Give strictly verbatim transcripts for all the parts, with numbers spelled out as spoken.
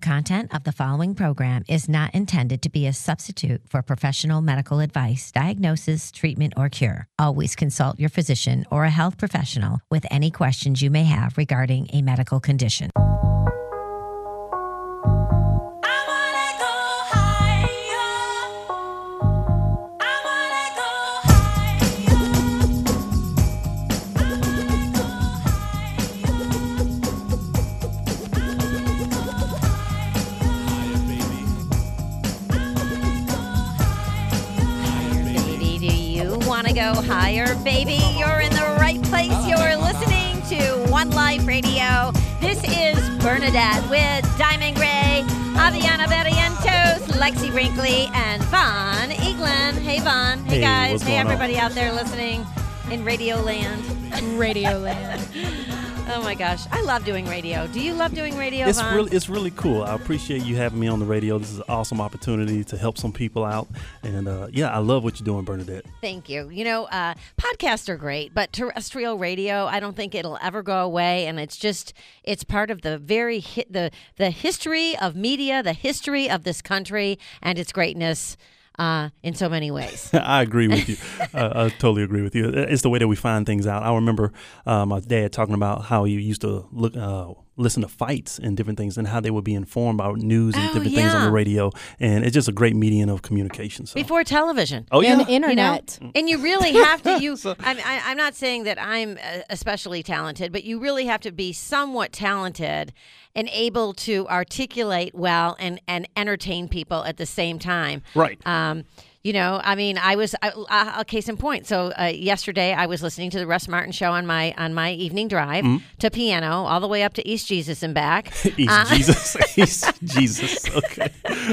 content of the following program is not intended to be a substitute for professional medical advice, diagnosis, treatment, or cure. Always consult your physician or a health professional with any questions you may have regarding a medical condition. Go higher, baby. You're in the right place. You're listening to One Life Radio. This is Bernadette with Diamond Gray, Aviana Barrientos, Lexi Brinkley, and Vaughn Eaglin. Hey, Vaughn. Hey, hey guys. Hey, everybody on? out there listening in Radio Land. Radio Land. Oh my gosh, I love doing radio. Do you love doing radio, It's Vaughn? really, it's really cool. I appreciate you having me on the radio. This is an awesome opportunity to help some people out, and uh, yeah, I love what you're doing, Bernadette. Thank you. You know, uh, podcasts are great, but terrestrial radio, I don't think it'll ever go away, and it's just, it's part of the very hi- the the history of media, the history of this country, and its greatness. Uh, in so many ways. I agree with you. uh, I totally agree with you. It's the way that we find things out. I remember uh, my dad talking about how he used to look, uh, listen to fights and different things, and how they would be informed about news and Oh, different yeah. things on the radio. And it's just a great medium of communication. So. Before television. Oh, yeah. And internet. You know? And you really have to, you, so, I'm, I, I'm not saying that I'm especially talented, but you really have to be somewhat talented and able to articulate well and, and entertain people at the same time. Right. Um, you know, I mean, I was a uh, case in point. So uh, yesterday, I was listening to the Russ Martin show on my on my evening drive mm-hmm. to Piano, all the way up to East Jesus and back. East uh, Jesus, East Jesus. Okay.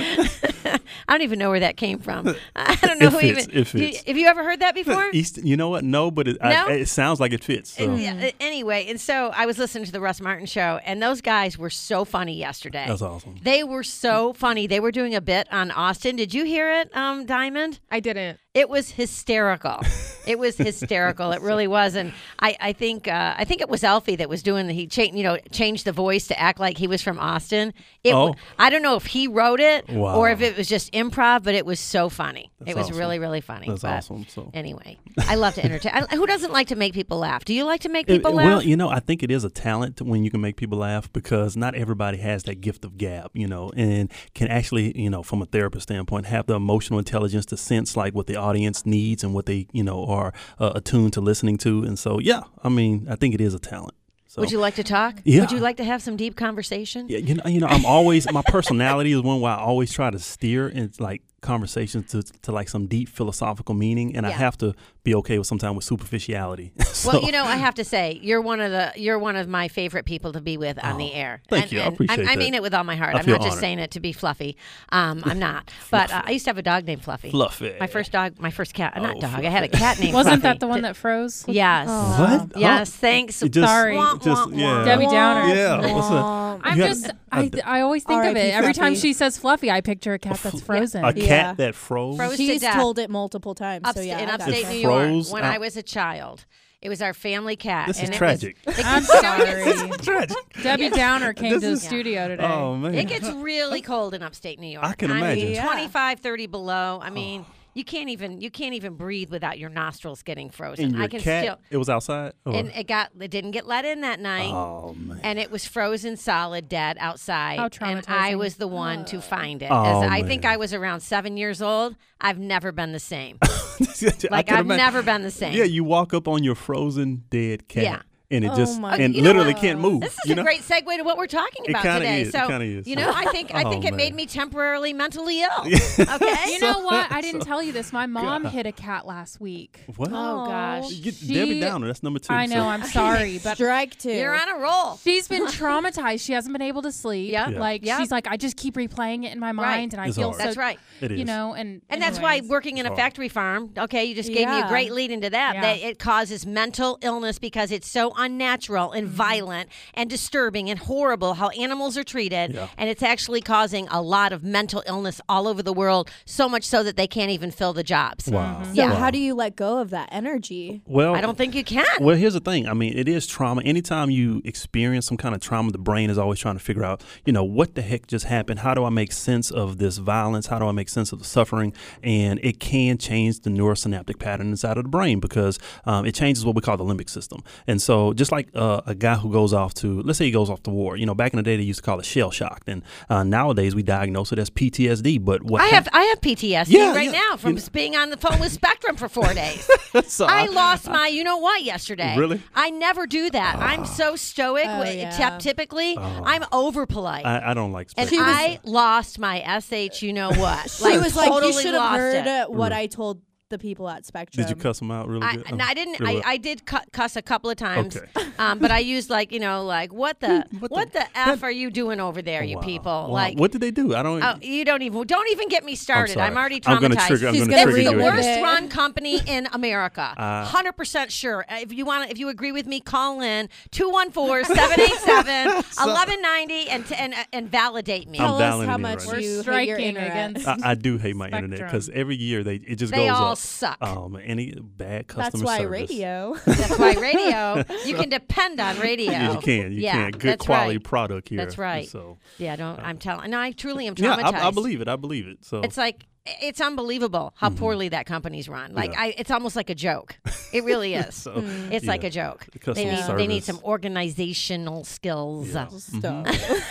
I don't even know where that came from. I don't know it who fits, even. It fits. You, have you ever heard that before? East. You know what? No, but it, no? I, it sounds like it fits. So. And, anyway, and so I was listening to the Russ Martin show, and those guys were so funny yesterday. That's awesome. They were so funny. They were doing a bit on Austin. Did you hear it, um, Diamond? I didn't. It was hysterical. It was hysterical. It really was, and I, I think uh, I think it was Alfie that was doing the he cha- you know changed the voice to act like he was from Austin. It oh. w- I don't know if he wrote it wow. or if it was just improv, but it was so funny. That's it was awesome. really really funny. That's but awesome. So anyway, I love to entertain. I, who doesn't like to make people laugh? Do you like to make people it, laugh? Well, you know, I think it is a talent when you can make people laugh, because not everybody has that gift of gab, you know, and can actually, you know, from a therapist standpoint, have the emotional intelligence to sense like what the audience needs and what they, you know, are uh, attuned to listening to. And so, yeah, I mean, I think it is a talent. So, Would you like to talk? Yeah. Would you like to have some deep conversation? Yeah, you know, you know, I'm always, my personality is one where I always try to steer and like conversations to, to like some deep philosophical meaning, and yeah. I have to be okay with sometimes with superficiality. so, well, you know, I have to say you're one of the you're one of my favorite people to be with on oh, the air. Thank and, you, and I appreciate I, that. I mean it with all my heart. I I'm feel not just honored. saying it to be fluffy. Um, I'm not. But uh, I used to have a dog named Fluffy. Fluffy. My first dog, my first cat. Uh, not Oh, dog. Fluffy. I had a cat named. Wasn't Fluffy. that the one that froze? Yes. Oh. What? Yes. Huh? Thanks. It just, Sorry. Just, yeah. Debbie Downer. Yeah. What's that? I'm You just, had- I, I always think of R I P it. Every time Fluffy. she says fluffy, I picture a cat that's frozen. A cat Yeah. that froze. Froze. to She's death. told it multiple times. Upsta- so yeah, in I got upstate that. New It York, froze when out. I was a child, it was our family cat. This is and it tragic. Was, it I'm gets- sorry. Tragic. Debbie Downer came This to the is- studio today. Oh, man. It gets really cold in upstate New York. I can mean, imagine. Yeah. twenty-five, thirty below. I mean, you can't even you can't even breathe without your nostrils getting frozen. And your I can cat, still it was outside? Or? and it got it didn't get let in that night. Oh, man. And it was frozen solid dead outside. How and I traumatizing. was the one to find it. Oh, As I think man. I was around seven years old. I've never been the same. I Like can I've imagine. never been the same. Yeah, you walk up on your frozen dead cat. Yeah. And it Oh just my and You know literally what? can't move. This is you a know? great segue to what we're talking It about kinda today. is, it So, kinda is. you know, I think I Oh, think it made man. me temporarily mentally ill. Okay. You know what? I didn't tell you this. My mom hit a cat last week. What? Oh gosh. Get She- Debbie Downer. That's number two. I know. So- I'm sorry, but Strike two. You're on a roll. she's been traumatized. She hasn't been able to sleep. Yeah. Yeah. Like Yeah. she's like, I just keep replaying it in my mind, and I It's feel hard. so. That's right. It is. You know, and And that's why anyways. working in a hard. factory farm, okay, you just gave me a Yeah. great lead into that, Yeah. that it causes mental illness because it's so unnatural and violent and disturbing and horrible how animals are treated. Yeah. And it's actually causing a lot of mental illness all over the world, so much so that they can't even fill the jobs. Wow. So Yeah. how do you let go of that energy? Well, I don't think you can. Well, here's the thing. I mean, it is trauma. Anytime you experience some kind of trauma, the brain is always trying to figure out, you know, what the heck just happened? How do I make sense of this violence? How do I make sense of the suffering? And it can change the neurosynaptic pattern inside of the brain because um, it changes what we call the limbic system. And so just like uh, a guy who goes off to, let's say he goes off to war, you know, back in the day, they used to call it shell shock. And uh, nowadays we diagnose it as P T S D. But what I hap- have I have P T S D Yeah, right yeah. now from You know- being on the phone with Spectrum for four days. So I lost my, you know what, yesterday. Really? I never do that. I'm so stoic. Oh, wi- yeah. typ- Typically, I'm over polite. I, I don't like and spectrum. I lost my S H, you know what? She was like, totally you should have lost heard it. uh, what I told the people at Spectrum. Did you cuss them out really I, good? no, Oh, I didn't. or I, what? I did cu- cuss a couple of times, Okay. um, but I used like you know like what the What what the- the, f are you doing over there, you Wow. people? Wow. Like what did they do? I don't. oh, you don't even don't even get me started. sorry. I'm already I'm gonna traumatized. trigger- I'm She's gonna gonna trigger read you the with again. worst it. run company in America. Uh, Hundred percent sure. Uh, If you want, if you agree with me, call in two one four, seven eight seven, eleven ninety and t- and uh, and validate me. I'm Tell us dialing how it in much right We're now. you hate your striking internet. against. I, I do hate my internet Spectrum. because every year they it just They goes all up. suck. Um, any bad That's customer why service. radio. That's why radio. You can depend on radio. Yeah, you can. You yeah, can. Good that's quality right. product here. That's right. So Yeah, don't. I'm telling. No, I truly am yeah, traumatized. I, I believe it. I believe it. So It's like it's unbelievable how poorly that company's run. Like Yeah. I, it's almost like a joke. It really is. So, It's like yeah. a joke. The customer They need, they need service. some organizational skills. Yeah. Yeah. Stuff.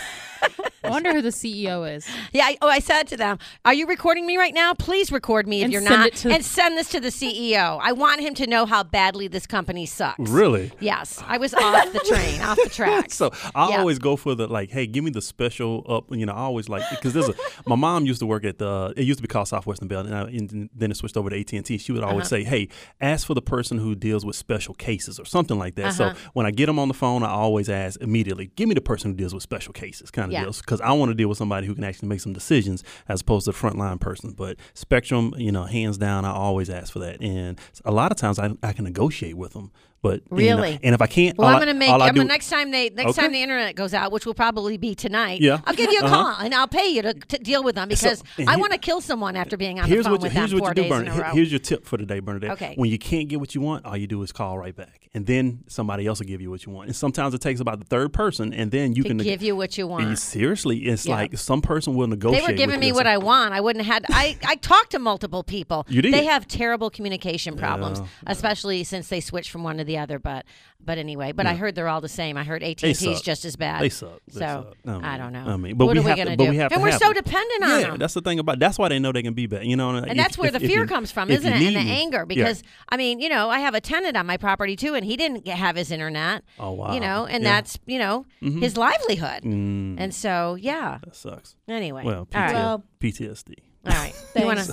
I wonder who the C E O is. I, oh, I said to them, "Are you recording me right now? Please record me if And you're send not, it to- and send this to the C E O. I want him to know how badly this company sucks." Really? Yes, I was off the train, off the tracks. So I Yeah. always go for the like, hey, give me the special up. You know, I always like because there's a. My mom used to work at the. It used to be called Southwestern Bell, and, I, and then it switched over to A T and T. She would always Uh-huh. say, hey, ask for the person who deals with special cases or something like that. Uh-huh. So when I get them on the phone, I always ask immediately, give me the person who deals with special cases, kind of Yeah. deals, because I want to deal with somebody who can actually make some decisions as opposed to the frontline person. But Spectrum, you know, hands down, I always ask for that, and a lot of times I, I can negotiate with them. But you know, Really? and if I can't, Well, all I'm I- gonna make. all I I'm do- gonna, next time they next Okay. time the internet goes out, which will probably be tonight. Yeah. I'll give you a Uh-huh. call and I'll pay you to, to deal with them because and I here- want to kill someone after being on the Here's phone what you, with here's them what four you do, days in a Bernadette. row. Here's your tip for the day, Bernadette. Okay. When you can't get what you want, all you do is call right back, and then somebody else will give you what you want. And sometimes it takes about the third person, and then you to can give you what you want. You- seriously, it's Yeah. like some person will They negotiate. were giving with me you. what I want. I wouldn't have had. I, I talked to multiple people. You did? They have terrible communication problems, Yeah, especially since they switched from one to the other. But but anyway, but I heard they're all the same. I heard A T They and T is suck. just as bad. They suck. They so suck. I mean, I don't know. I mean, but what we are we have gonna to, do? but we have and to we're have so it. dependent on Yeah, them. that's the thing about. That's why they know they can be bad. You know, And that's where the fear comes from, isn't it? And the anger, because I mean, you know, I have a tenant on my property too, and he didn't get, have his internet. Oh, wow. You know, and Yeah. that's you know his livelihood, Mm, and so yeah. that sucks. Anyway, Well, all P T S D. right, Well- P T S D. all right. You wanna?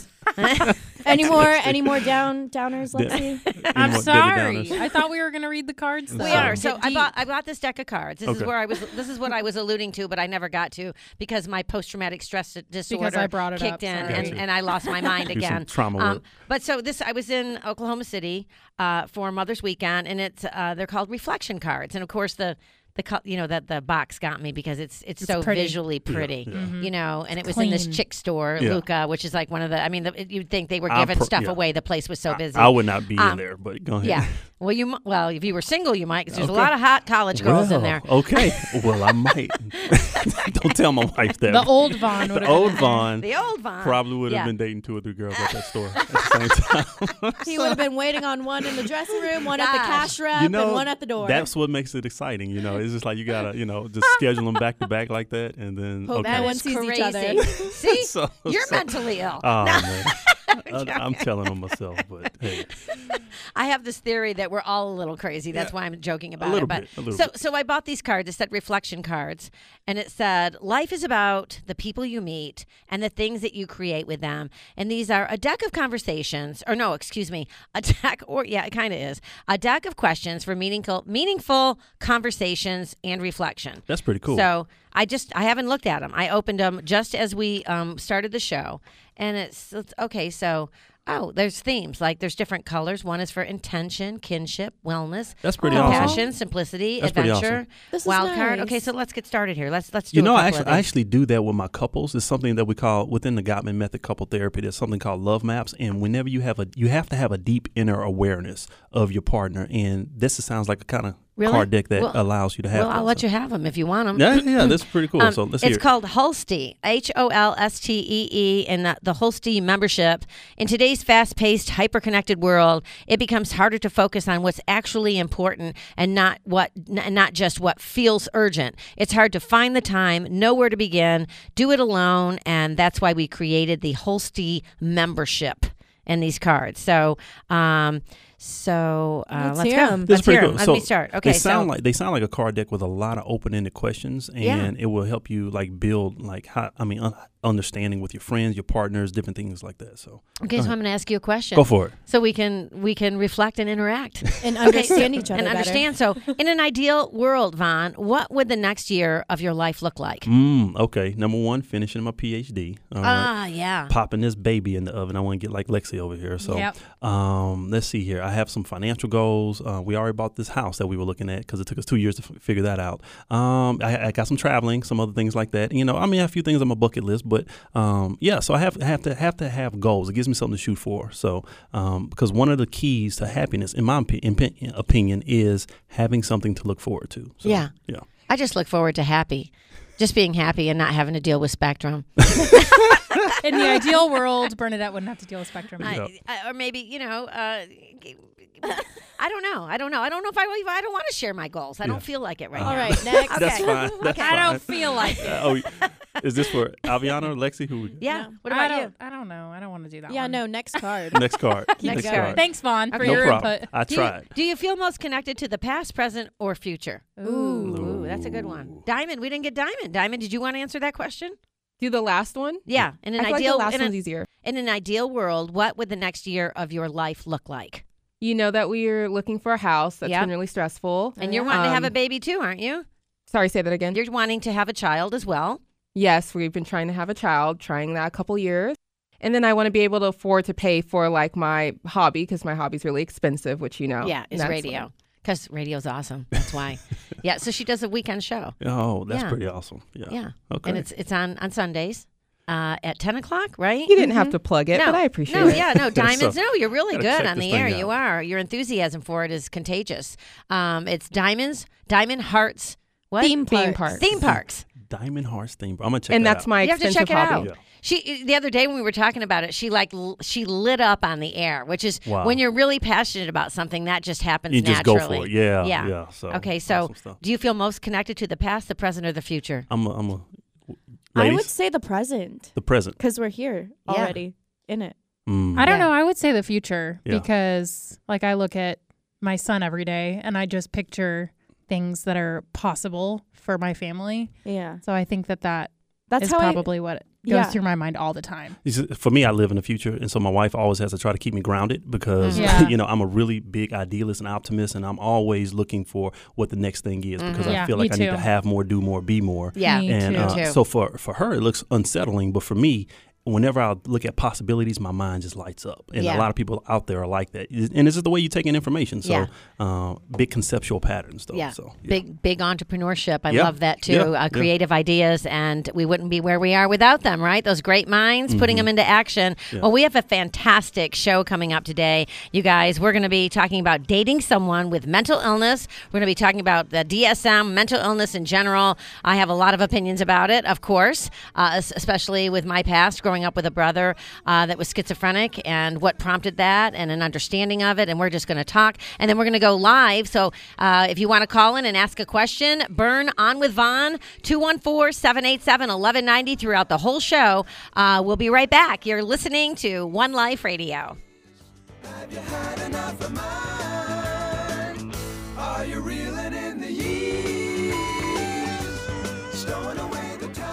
Any more? Any more down downers, Lexi? Any I'm more Debbie sorry. Downers? I thought we were gonna read the cards. Though. We Sorry. are. So Get I deep. bought I bought this deck of cards. This is Okay. where I was. This is what I was alluding to, but I never got to because my post traumatic stress disorder I brought it kicked up, in, sorry. and, Gotcha. and I lost my mind Do some again. trauma Um, work. but so this, I was in Oklahoma City uh, for Mother's Weekend, and it's uh, they're called reflection cards, and of course the. The co- you know that the box got me because it's it's, so pretty. visually pretty, yeah. you know, and it was in this clean. chick store, Yeah. Luca, which is like one of the. I mean, the, you'd think they were I'm giving per- stuff yeah. away. The place was so busy. I would not be in Um, there, but go ahead. Yeah. Well, you m- well if you were single, you might. 'Cause there's a Okay. lot of hot college girls in there. Well, Okay. Well, I might. Don't tell my wife that. The old Vaughn would The have old been there. Vaughn The old Vaughn probably would have Yeah. been dating two or three girls at that store at the same time. He would have been waiting on one in the dressing room, one at the Gosh. cash rep, You know, and one at the door. that's what makes it exciting. You know, it's just like you gotta, you know, just schedule them back to back like that, and then Hope okay. that one It's sees each crazy. other. See, So- you're so- mentally ill. Oh man, I, I'm telling them myself, but hey, I have this theory that we're all a little crazy. That's why I'm joking about little it. But bit, a little so, bit. so I bought these cards. It said reflection cards, and it said life is about the people you meet and the things that you create with them. And these are a deck of conversations, or no, excuse me, a deck, or yeah, it kind of is a deck of questions for meaningful, meaningful conversations and reflection. that's pretty cool. So I just I haven't looked at them. I opened them just as we um, started the show, and it's, it's okay. So Oh, there's themes. Like there's different colors. One is for intention, kinship, wellness, That's pretty compassion, awesome. simplicity, That's pretty adventure, awesome. This is wild card. nice. Okay, so let's get started here. Let's let's do You know, a I couple actually, of I these. actually do that with my couples. It's something that we call within the Gottman method couple therapy. There's something called love maps, and whenever you have a, you have to have a deep inner awareness of your partner, and this sounds like a kind of Really? card deck that Well- allows you to have. Well, I'll that, let so. you have them if you want them. Yeah, yeah, that's pretty cool. Um, so let's it's hear. it. called Holstee, H O L S T E E, and the, the Holstee membership. In today's fast-paced, hyper-connected world, it becomes harder to focus on what's actually important and not what, n- not just what feels urgent. It's hard to find the time, know where to begin, do it alone, and that's why we created the Holstee membership and these cards. So, um, so uh, Let's let's hear go. 'em. That's Let's pretty hear cool. 'em. Let So me start. Okay, they sound so like they sound like a card deck with a lot of open-ended questions, and Yeah. it will help you like build like how I mean un- understanding with your friends, your partners, different things like that. So okay, so I'm going to ask you a question. go for it. So we can we can reflect and interact And Okay, understand so- each other and better. understand. So, in an ideal world, Vaughn, what would the next year of your life look like? Mm, okay, number one, finishing my PhD. All right. Ah, yeah. Popping this baby in the oven. I want to get like Lexi over here. So, Yep. um, let's see here. I have some financial goals. Uh, we already bought this house that we were looking at because it took us two years to f- figure that out. Um, I, I got some traveling, some other things like that. You know, I mean, I have a few things on my bucket list, but um, yeah. So I have have to have to have goals. It gives me something to shoot for. So, um, because one of the keys to happiness, in my opi- in- opinion, is having something to look forward to. So, Yeah. yeah. I just look forward to happy, just being happy and not having to deal with Spectrum. In the ideal world, Bernadette wouldn't have to deal with Spectrum. Yeah. I, I, or maybe you know. Uh, I don't know. I don't know. I don't know if I. I don't want to share my goals. I Yeah. don't feel like it right Uh, now. All right, next. That's Okay. fine. That's I fine. don't feel like it. Uh, oh, is this for Aviana or Lexi? Who? We Yeah. No. What I about you? don't, I don't know. I don't want to do that Yeah, one. no, next card. Next card. Next Next card. Thanks, Vaughn, for Okay. No your problem. input. I Do you, tried. do you feel most connected to the past, present, or future? Ooh. Ooh, that's a good one. Diamond, we didn't get Diamond. Diamond, did you want to answer that question? Do the last one? Yeah. In an I feel ideal, like the last in, one's an, easier. in an ideal world, what would the next year of your life look like? You know that we are looking for a house. That's Yep. been really stressful. And you're yeah. wanting to have a Um, baby too, aren't you? Sorry, say that again. You're wanting to have a child as well. Yes, we've been trying to have a child, trying that a couple years. And then I want to be able to afford to pay for like my hobby because my hobby's really expensive, which you know. Yeah, and is that's radio. what- Because radio's awesome. That's why. Yeah, so she does a weekend show. Oh, that's Yeah. pretty awesome. Yeah. Yeah. Okay. And it's it's on, on Sundays uh, at ten o'clock, right? You didn't have to plug it, No, but I appreciate No, it. yeah, no, Diamonds. So, no, you're really gotta good check on this the thing air. out. You are. Your enthusiasm for it is contagious. Um, it's Diamonds, Diamond Hearts, what? Theme Theme parks. parks. Theme parks. Diamond Hearts theme. I'm gonna check And that that's out. my You have to extensive check it hobby. out. Yeah. She the other day when we were talking about it, she like l- she lit up on the air, which is Wow. when you're really passionate about something that just happens You just naturally. go for it. Yeah. Yeah. Yeah. So Okay, so awesome stuff. do you feel most connected to the past, the present, or the future? I'm a, I'm a I ladies, would say the present the present. because we're here Yeah. already in it. Mm. I don't Yeah. know. I would say the future Yeah. because, like, I look at my son every day and I just picture things that are possible for my family. Yeah, So I think that that that's is how probably what goes Yeah. through my mind all the time. It's just- For me, I live in the future, and so my wife always has to try to keep me grounded because Mhm. Yeah. you know I'm a really big idealist and optimist, and I'm always looking for what the next thing is because Mhm. I Yeah, feel me like I need too. to have more, do more, be more. Yeah. Me And too. uh, too. so for for her, it looks unsettling, but for me, whenever I look at possibilities, my mind just lights up. And Yeah. a lot of people out there are like that. And this is the way you take in information. So Yeah. uh, big conceptual patterns, though. Yeah. So, yeah. Big, big entrepreneurship. I Yeah. love that too. Yeah. Uh, Yeah. creative ideas, and we wouldn't be where we are without them, right? Those great minds, putting them into action. Yeah. Well, we have a fantastic show coming up today. You guys, we're going to be talking about dating someone with mental illness. We're going to be talking about the D S M, mental illness in general. I have a lot of opinions about it, of course, uh, es- especially with my past, growing up with a brother uh, that was schizophrenic and what prompted that and an understanding of it. And we're just going to talk. And then we're going to go live. So uh, if you want to call in and ask a question, burn on with Vaughn, two one four, seven eight seven, one one nine zero throughout the whole show. Uh, we'll be right back. You're listening to One Life Radio. Have you had enough of mine? Are you reeling in the years? Stowing away the time?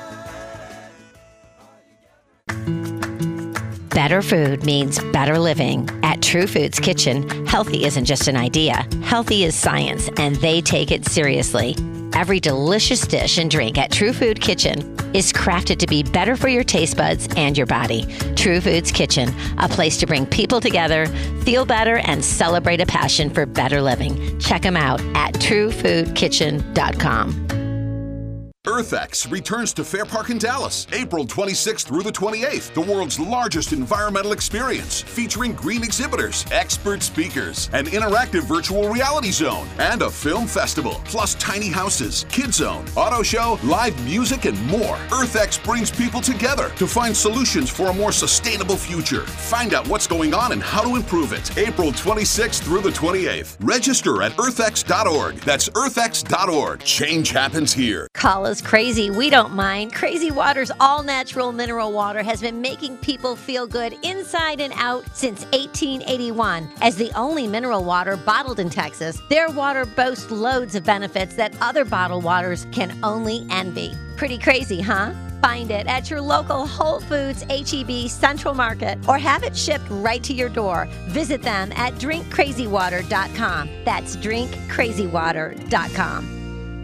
Better food means better living. At True Foods Kitchen, healthy isn't just an idea. Healthy is science, and they take it seriously. Every delicious dish and drink at True Food Kitchen is crafted to be better for your taste buds and your body. True Foods Kitchen, a place to bring people together, feel better, and celebrate a passion for better living. Check them out at true food kitchen dot com. EarthX returns to Fair Park in Dallas, April twenty-sixth through the twenty-eighth, the world's largest environmental experience, featuring green exhibitors, expert speakers, an interactive virtual reality zone, and a film festival, plus tiny houses, kid zone, auto show, live music, and more. EarthX brings people together to find solutions for a more sustainable future. Find out what's going on and how to improve it. April twenty-sixth through the twenty-eighth. Register at earth x dot org. That's earth x dot org. Change happens here. Call us crazy. We don't mind. Crazy Water's all-natural mineral water has been making people feel good inside and out since eighteen eighty-one. As the only mineral water bottled in Texas, their water boasts loads of benefits that other bottled waters can only envy. Pretty crazy, huh? Find it at your local Whole Foods, H E B, Central Market, or have it shipped right to your door. Visit them at drink crazy water dot com. That's drink crazy water dot com.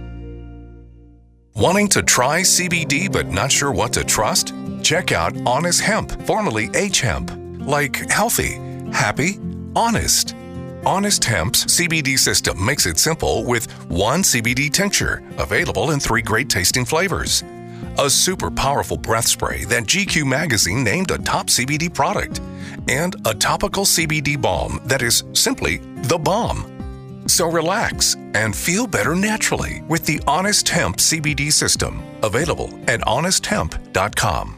Wanting to try C B D but not sure what to trust? Check out Honest Hemp, formerly H-Hemp. Like healthy, happy, honest. Honest Hemp's C B D system makes it simple with one C B D tincture, available in three great tasting flavors. A super powerful breath spray that G Q magazine named a top C B D product. And a topical C B D balm that is simply the bomb. So relax and feel better naturally with the Honest Hemp C B D system, available at honest hemp dot com.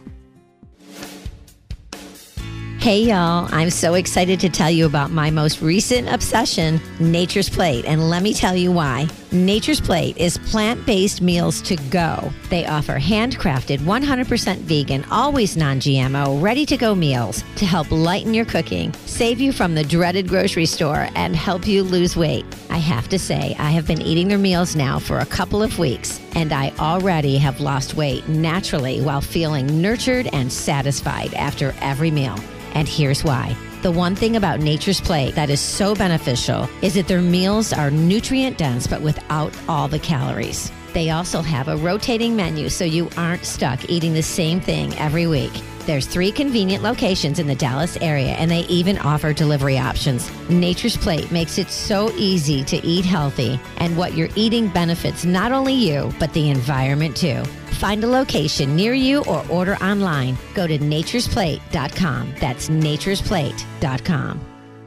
Hey y'all, I'm so excited to tell you about my most recent obsession, Nature's Plate, and let me tell you why. Nature's Plate is plant-based meals to go. They offer handcrafted, one hundred percent vegan, always non-G M O, ready-to-go meals to help lighten your cooking, save you from the dreaded grocery store, and help you lose weight. I have to say, I have been eating their meals now for a couple of weeks, and I already have lost weight naturally while feeling nurtured and satisfied after every meal. And here's why. The one thing about Nature's Plate that is so beneficial is that their meals are nutrient dense but without all the calories. They also have a rotating menu so you aren't stuck eating the same thing every week. There's three convenient locations in the Dallas area, and they even offer delivery options. Nature's Plate makes it so easy to eat healthy, and what you're eating benefits not only you, but the environment too. Find a location near you or order online. Go to natures plate dot com. That's natures plate dot com.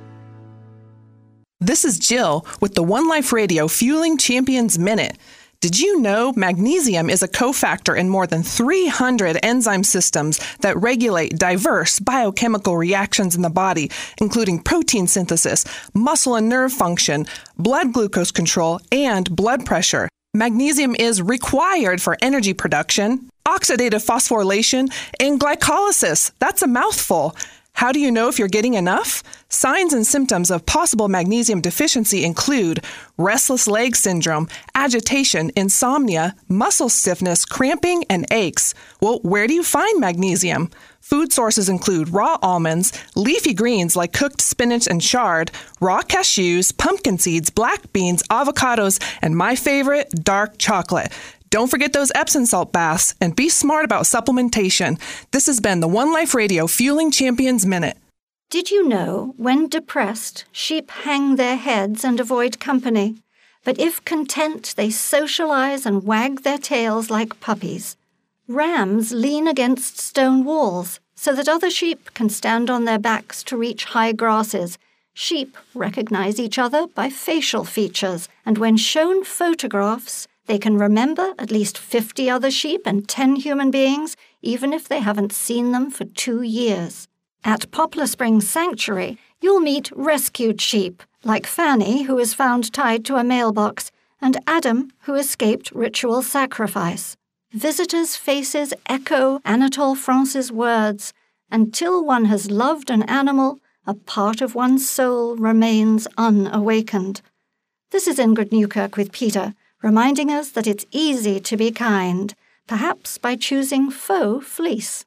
This is Jill with the One Life Radio Fueling Champions Minute. Did you know magnesium is a cofactor in more than three hundred enzyme systems that regulate diverse biochemical reactions in the body, including protein synthesis, muscle and nerve function, blood glucose control, and blood pressure? Magnesium is required for energy production, oxidative phosphorylation, and glycolysis. That's a mouthful. How do you know if you're getting enough? Signs and symptoms of possible magnesium deficiency include restless leg syndrome, agitation, insomnia, muscle stiffness, cramping, and aches. Well, where do you find magnesium? Food sources include raw almonds, leafy greens like cooked spinach and chard, raw cashews, pumpkin seeds, black beans, avocados, and my favorite, dark chocolate. Don't forget those Epsom salt baths, and be smart about supplementation. This has been the One Life Radio Fueling Champions Minute. Did you know, when depressed, sheep hang their heads and avoid company? But if content, they socialize and wag their tails like puppies. Rams lean against stone walls so that other sheep can stand on their backs to reach high grasses. Sheep recognize each other by facial features, and when shown photographs, they can remember at least fifty other sheep and ten human beings, even if they haven't seen them for two years. At Poplar Springs Sanctuary, you'll meet rescued sheep, like Fanny, who was found tied to a mailbox, and Adam, who escaped ritual sacrifice. Visitors' faces echo Anatole France's words, "Until one has loved an animal, a part of one's soul remains unawakened." This is Ingrid Newkirk with Peter, reminding us that it's easy to be kind, perhaps by choosing faux fleece.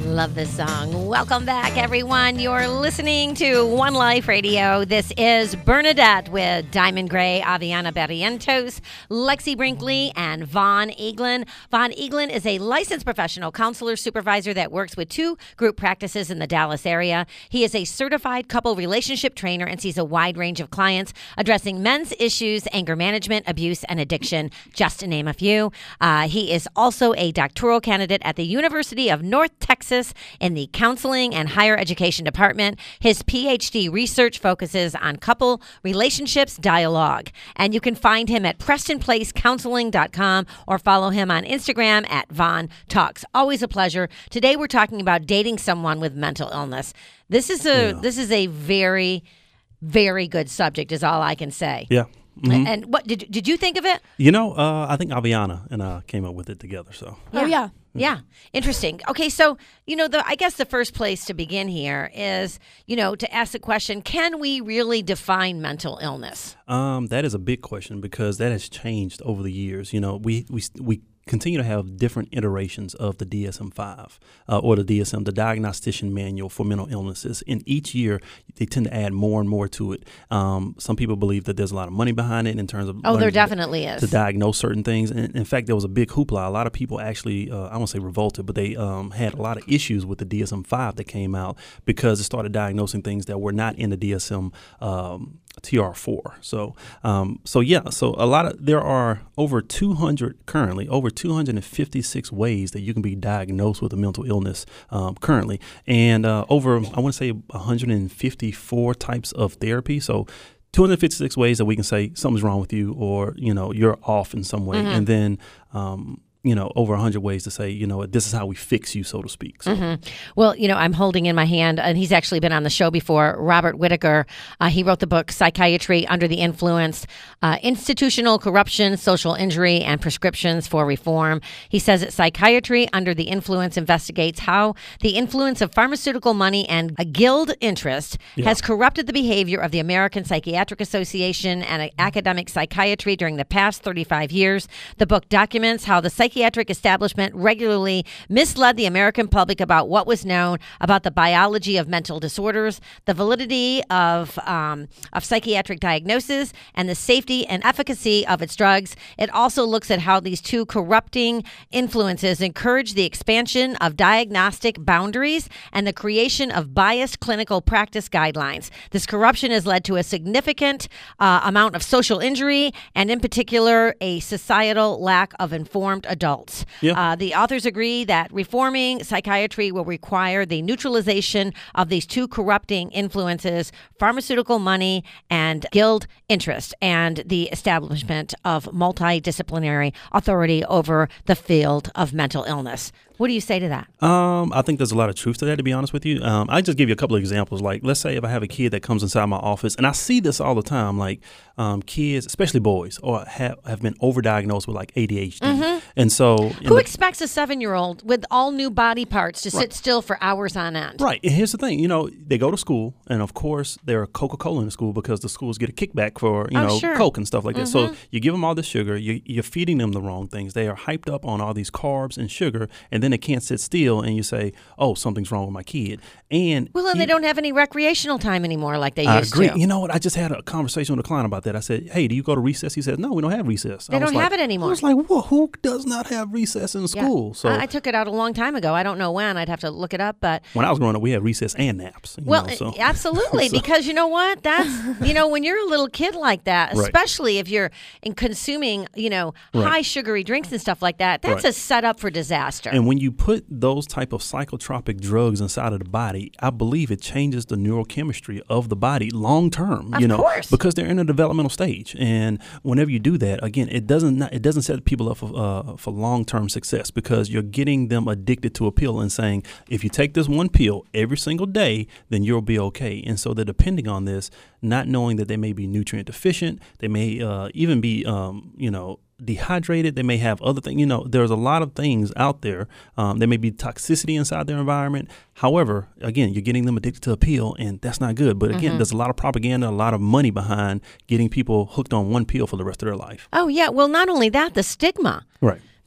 Love this song. Welcome back, everyone. You're listening to One Life Radio. This is Bernadette with Diamond Gray, Aviana Barrientos, Lexi Brinkley, and Vaughn Eaglin. Vaughn Eaglin is a licensed professional counselor supervisor that works with two group practices in the Dallas area. He is a certified couple relationship trainer and sees a wide range of clients addressing men's issues, anger management, abuse, and addiction, just to name a few. Uh, he is also a doctoral candidate at the University of North Texas in the Counseling and Higher Education Department. His P H D research focuses on couple relationships dialogue. And you can find him at preston place counseling dot com or follow him on Instagram at Vaughn Talks. Always a pleasure. Today we're talking about dating someone with mental illness. This is a yeah. this is a very, very good subject is all I can say. Yeah. Mm-hmm. And what did did you think of it? You know, uh, I think Aviana and I came up with it together. So. Yeah. Oh yeah. Yeah, interesting. Okay, so you know, the I guess the first place to begin here is you know to ask the question: can we really define mental illness? Um, that is a big question because that has changed over the years. You know, we we we. continue to have different iterations of the D S M five uh, or the D S M, the Diagnostician Manual for Mental Illnesses. And each year, they tend to add more and more to it. Um, some people believe that there's a lot of money behind it in terms of oh, there definitely is to diagnose certain things. And in fact, there was a big hoopla. A lot of people actually, uh, I won't say revolted, but they um, had a lot of issues with the D S M five that came out because it started diagnosing things that were not in the D S M um, T R four. So, um, so yeah, so a lot of, there are over two hundred currently, over two hundred fifty-six ways that you can be diagnosed with a mental illness um, currently. And uh, over, I want to say one hundred fifty-four types of therapy. So two hundred fifty-six ways that we can say something's wrong with you or, you know, you're off in some way. Mm-hmm. And then, um, you know, over one hundred ways to say, you know, this is how we fix you, so to speak. So. Mm-hmm. Well, you know, I'm holding in my hand, and he's actually been on the show before, Robert Whitaker. Uh, he wrote the book Psychiatry Under the Influence, uh, Institutional Corruption, Social Injury, and Prescriptions for Reform. He says that Psychiatry Under the Influence investigates how the influence of pharmaceutical money and a guild interest yeah. has corrupted the behavior of the American Psychiatric Association and academic psychiatry during the past thirty-five years. The book documents how the psychiatric establishment regularly misled the American public about what was known about the biology of mental disorders, the validity of um, of psychiatric diagnosis, and the safety and efficacy of its drugs. It also looks at how these two corrupting influences encourage the expansion of diagnostic boundaries and the creation of biased clinical practice guidelines. This corruption has led to a significant uh, amount of social injury and, in particular, a societal lack of informed adults. Yeah. Uh, the authors agree that reforming psychiatry will require the neutralization of these two corrupting influences, pharmaceutical money and guild interest, and the establishment of multidisciplinary authority over the field of mental illness. What do you say to that? Um, I think there's a lot of truth to that, to be honest with you. Um, I just give you a couple of examples. Like, let's say if I have a kid that comes inside my office, and I see this all the time, like um, kids, especially boys, or have, have been overdiagnosed with like A D H D. Mm-hmm. And so, who the, expects a seven-year-old with all new body parts to right. sit still for hours on end? Right. And here's the thing, you know, they go to school, and of course, there are Coca-Cola in the school because the schools get a kickback for, you oh, know, sure. Coke and stuff like mm-hmm. that. So you give them all this sugar, you, you're feeding them the wrong things. They are hyped up on all these carbs and sugar, and then they can't sit still. And you say, oh, something's wrong with my kid. And well, and you, they don't have any recreational time anymore like they I used agree. to. You know what? I just had a conversation with a client about that. I said, hey, do you go to recess? He said, no, we don't have recess. They I don't like, have it anymore. I was like, well, who does not have recess in school? Yeah. So I, I took it out a long time ago. I don't know when. I'd have to look it up. But when I was growing up, we had recess and naps. You well, know, so. absolutely. so. Because you know what? That's, you know, when you're a little kid like that, right. especially if you're in consuming, you know, right. high sugary drinks and stuff like that, that's right. a setup for disaster. And when you put those type of psychotropic drugs inside of the body, I believe it changes the neurochemistry of the body long term. Of you know, course. because they're in a developmental stage, and whenever you do that, again, it doesn't it doesn't set people up for uh, for long term success because you're getting them addicted to a pill and saying if you take this one pill every single day, then you'll be okay. And so they're depending on this, not knowing that they may be nutrient deficient, they may uh, even be um, you know. dehydrated. They may have other things. You know, there's a lot of things out there. Um, there may be toxicity inside their environment. However, again, you're getting them addicted to a pill, and that's not good. But again, mm-hmm. there's a lot of propaganda, a lot of money behind getting people hooked on one pill for the rest of their life. Oh, yeah. Well, not only that, the stigma. Right.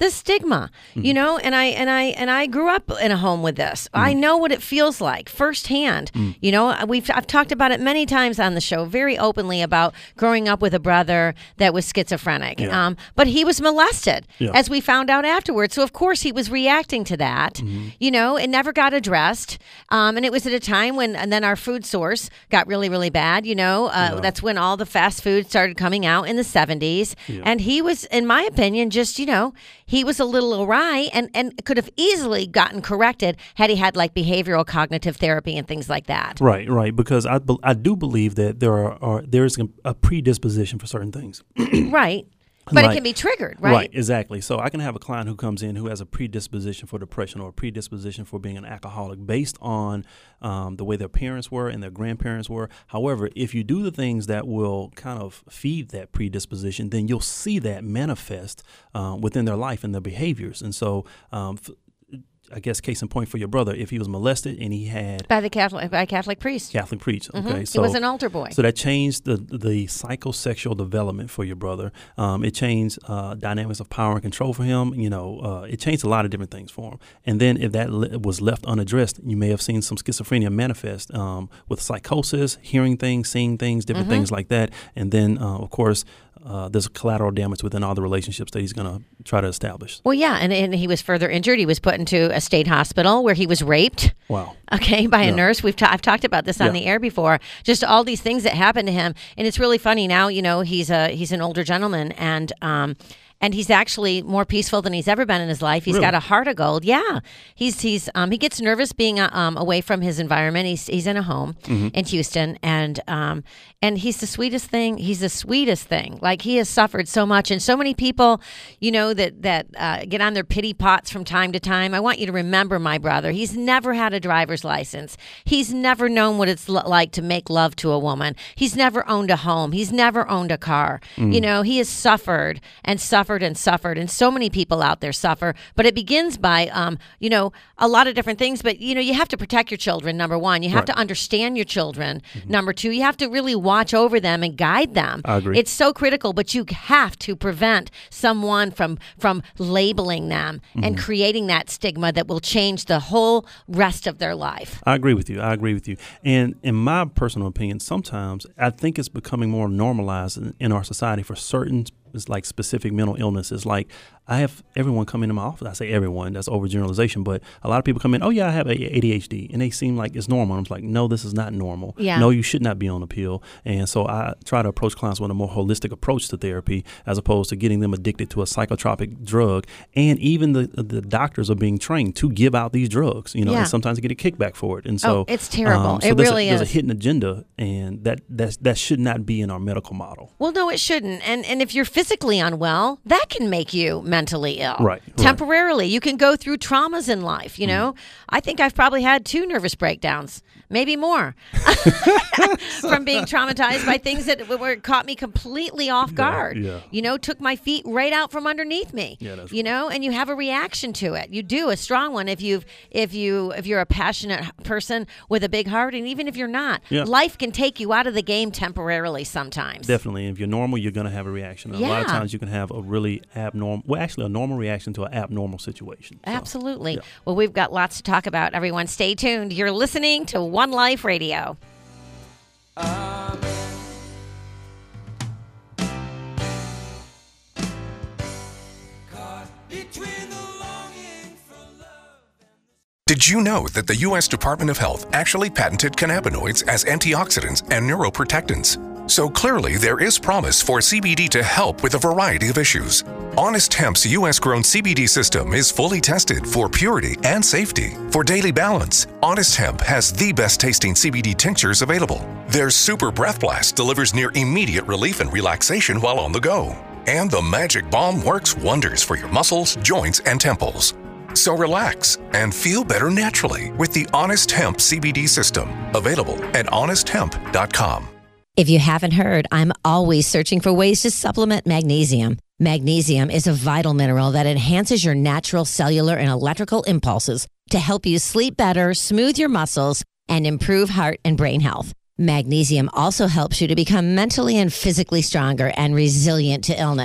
the stigma, Mm-hmm. you know, and I and I and I grew up in a home with this. Mm-hmm. I know what it feels like firsthand. Mm. You know, we've I've talked about it many times on the show, very openly about growing up with a brother that was schizophrenic. Yeah. Um, but he was molested, Yeah. as we found out afterwards. So of course he was reacting to that. Mm-hmm. You know, it never got addressed, um, and it was at a time when, and then our food source got really, really bad. You know, uh, Yeah. that's when all the fast food started coming out in the seventies, Yeah. and he was, in my opinion, just you know, he was a little awry, and and could have easily gotten corrected had he had like behavioral cognitive therapy and things like that. Right, right. Because I, be- I do believe that there are, are there is a predisposition for certain things. Right. But Right. it can be triggered, right? Right, exactly. So I can have a client who comes in who has a predisposition for depression or a predisposition for being an alcoholic based on um, the way their parents were and their grandparents were. However, if you do the things that will kind of feed that predisposition, then you'll see that manifest uh, within their life and their behaviors. And so um, f- I guess case in point for your brother, if he was molested and he had By the Catholic, by a Catholic priest. Catholic priest, okay, Mhm. so he was an altar boy. So that changed the the psychosexual development for your brother. Um, it changed uh, dynamics of power and control for him. You know, uh, it changed a lot of different things for him. And then if that le- was left unaddressed, you may have seen some schizophrenia manifest um, with psychosis, hearing things, seeing things, different Mhm. things like that. And then, uh, of course, uh, there's collateral damage within all the relationships that he's going to try to establish. Well, yeah, and, and he was further injured. He was put into a state hospital where he was raped. Wow. Okay, by a Yeah. nurse. We've ta- I've talked about this on Yeah. the air before. Just all these things that happened to him, and it's really funny now. You know, he's a he's an older gentleman, and um, and he's actually more peaceful than he's ever been in his life. He's Really? got a heart of gold. Yeah, he's he's um, he gets nervous being uh, um, away from his environment. He's he's in a home Mm-hmm. in Houston, and um, and he's the sweetest thing. He's the sweetest thing. Like he has suffered so much, and so many people, you know, that that uh, get on their pity pots from time to time. I want you to remember my brother. He's never had a driver's license. He's never known what it's l- like to make love to a woman. He's never owned a home. He's never owned a car. You know, he has suffered and suffered and suffered, and so many people out there suffer. But it begins by, um, you know, a lot of different things. But you know, you have to protect your children. Number one, you have Right. to understand your children. Number two, you have to really watch over them and guide them. I agree. It's so critical, but you have to prevent someone from from labeling them and creating that stigma that will change the whole rest of their life. I agree with you. I agree with you. And in my personal opinion, sometimes I think it's becoming more normalized in, in our society for certain it's like specific mental illnesses. Like I have everyone come into my office. I say everyone, that's overgeneralization, but a lot of people come in, oh yeah, I have A D H D, and they seem like it's normal. I'm like, no, this is not normal. Yeah. No, you should not be on a pill. And so I try to approach clients with a more holistic approach to therapy as opposed to getting them addicted to a psychotropic drug. And even the the doctors are being trained to give out these drugs, you know, Yeah. and sometimes they get a kickback for it. And so Oh, it's terrible. um, so It there's really a, there's is. a hidden agenda, and that that's, that should not be in our medical model. Well, no, it shouldn't. And and if you're physically unwell, that can make you mentally ill. Right, right. Temporarily. You can go through traumas in life, you know. Mm-hmm. I think I've probably had two nervous breakdowns, maybe more, from being traumatized by things that were caught me completely off guard. yeah. You know, took my feet right out from underneath me. Yeah, that's you know, and you have a reaction to it. You do, a strong one if you've if you if you're a passionate person with a big heart, and even if you're not. Yeah. Life can take you out of the game temporarily sometimes. Definitely. If you're normal, you're going to have a reaction. And A lot of Yeah. times you can have a really abnormal, well, actually a normal reaction to an abnormal situation. So, Absolutely. yeah. Well, we've got lots to talk about. Everyone, stay tuned. You're listening to One Life Radio. Did you know that the U S Department of Health actually patented cannabinoids as antioxidants and neuroprotectants? So clearly, there is promise for C B D to help with a variety of issues. Honest Hemp's U S-grown C B D system is fully tested for purity and safety. For daily balance, Honest Hemp has the best-tasting C B D tinctures available. Their Super Breath Blast delivers near immediate relief and relaxation while on the go. And the Magic Balm works wonders for your muscles, joints, and temples. So relax and feel better naturally with the Honest Hemp C B D system, available at honest hemp dot com. If you haven't heard, I'm always searching for ways to supplement magnesium. Magnesium is a vital mineral that enhances your natural cellular and electrical impulses to help you sleep better, smooth your muscles, and improve heart and brain health. Magnesium also helps you to become mentally and physically stronger and resilient to illness.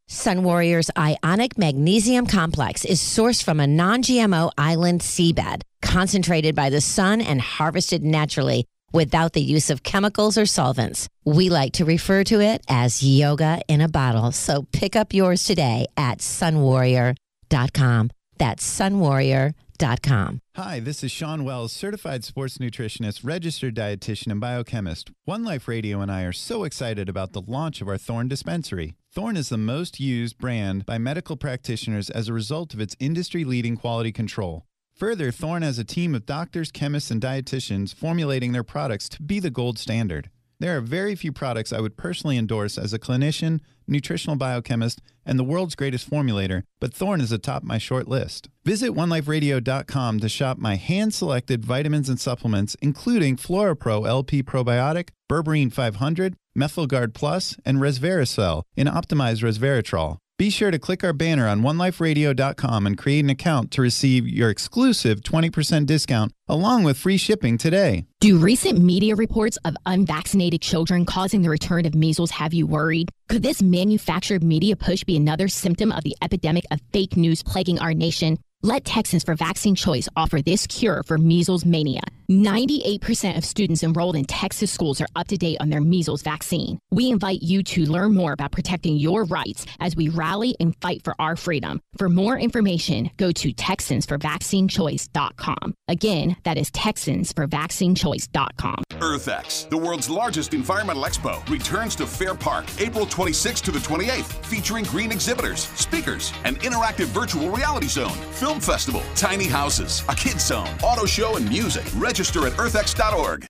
Sun Warrior's Ionic Magnesium Complex is sourced from a non-G M O island seabed, concentrated by the sun and harvested naturally without the use of chemicals or solvents. We like to refer to it as yoga in a bottle, so pick up yours today at sun warrior dot com. That's sun warrior dot com. Hi, this is Sean Wells, certified sports nutritionist, registered dietitian, and biochemist. One Life Radio and I are so excited about the launch of our Thorne dispensary. Thorne is the most used brand by medical practitioners as a result of its industry-leading quality control. Further, Thorne has a team of doctors, chemists, and dietitians formulating their products to be the gold standard. There are very few products I would personally endorse as a clinician, nutritional biochemist, and the world's greatest formulator, but Thorne is atop my short list. Visit one life radio dot com to shop my hand-selected vitamins and supplements, including FloraPro L P Probiotic, Berberine five hundred, MethylGuard Plus, and Resveratrol in optimized resveratrol. Be sure to click our banner on one life radio dot com and create an account to receive your exclusive twenty percent discount along with free shipping today. Do recent media reports of unvaccinated children causing the return of measles have you worried? Could this manufactured media push be another symptom of the epidemic of fake news plaguing our nation? Let Texans for Vaccine Choice offer this cure for measles mania. ninety-eight percent of students enrolled in Texas schools are up to date on their measles vaccine. We invite you to learn more about protecting your rights as we rally and fight for our freedom. For more information, go to Texans for Vaccine Choice dot com. Again, that is Texans for Vaccine Choice dot com. EarthX, the world's largest environmental expo, returns to Fair Park April twenty-sixth to the twenty-eighth, featuring green exhibitors, speakers, an interactive virtual reality zone, film festival, tiny houses, a kids zone, auto show, and music. Register at earth x dot org.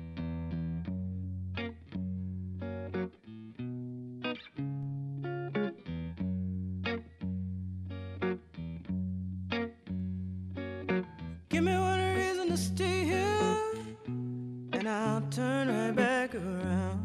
Give me one reason to stay here, and I'll turn right back around.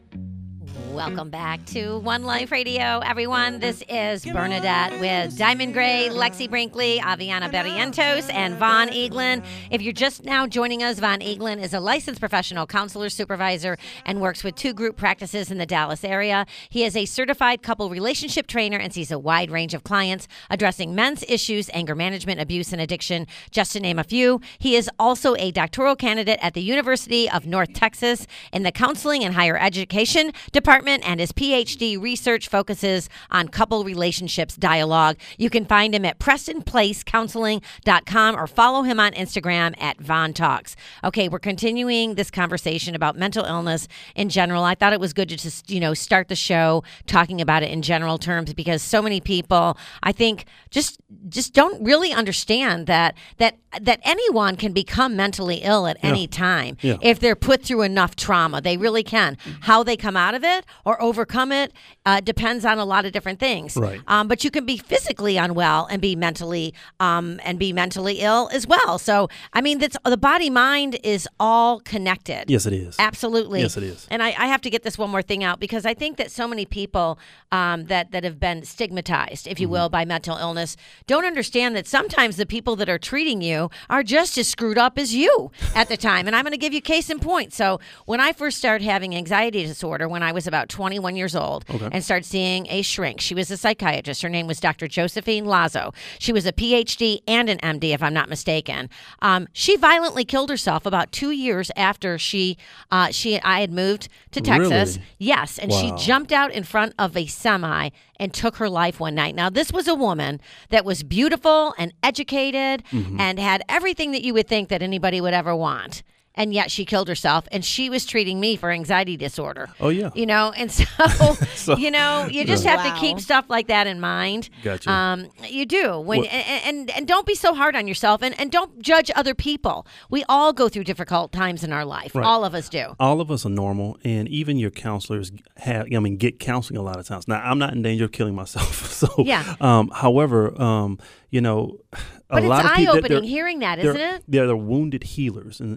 Welcome back to One Life Radio, everyone. This is Bernadette with Diamond Gray, Lexi Brinkley, Aviana Barrientos, and Von Eaglin. If you're just now joining us, Von Eaglin is a licensed professional counselor supervisor and works with two group practices in the Dallas area. He is a certified couple relationship trainer and sees a wide range of clients addressing men's issues, anger management, abuse, and addiction, just to name a few. He is also a doctoral candidate at the University of North Texas in the Counseling and Higher Education Department, and his P H D research focuses on couple relationships dialogue. You can find him at preston place counseling dot com or follow him on Instagram at Von Talks. Okay, we're continuing this conversation about mental illness in general. I thought it was good to just, you know, start the show talking about it in general terms, because so many people, I think, just just don't really understand that that that anyone can become mentally ill at Yeah. any time Yeah. if they're put through enough trauma. They really can. How they come out of it or overcome it uh, depends on a lot of different things. Right. Um, but you can be physically unwell and be mentally um, and be mentally ill as well. So I mean, that's the body mind is all connected. Yes, it is. Absolutely. Yes, it is. And I, I have to get this one more thing out, because I think that so many people um, that that have been stigmatized, if you Mm-hmm. will, by mental illness, don't understand that sometimes the people that are treating you are just as screwed up as you at the time. And I'm going to give you case in point. So when I first started having anxiety disorder, when I was about twenty-one years old, Okay. and started seeing a shrink, she was a psychiatrist. Her name was Doctor Josephine Lazo. She was a P H D and an M D, if I'm not mistaken. Um, she violently killed herself about two years after she, uh, she, I had moved to Texas. Really? Yes, and Wow. she jumped out in front of a semi and took her life one night. Now, this was a woman that was beautiful and educated Mm-hmm. and had everything that you would think that anybody would ever want. And yet she killed herself, and she was treating me for anxiety disorder. Oh, yeah. You know, and so, So- you know, you just Yeah. have Wow. to keep stuff like that in mind. Gotcha. Um, you do. When Well- and, and and don't be so hard on yourself, and, and don't judge other people. We all go through difficult times in our life. Right. All of us do. All of us are normal, and even your counselors have, I mean, get counseling a lot of times. Now, I'm not in danger of killing myself. So, Yeah. um, however, um, you know, a But it's lot of people, eye-opening they're- hearing that, they're- isn't it? They're the wounded healers in, in a sense.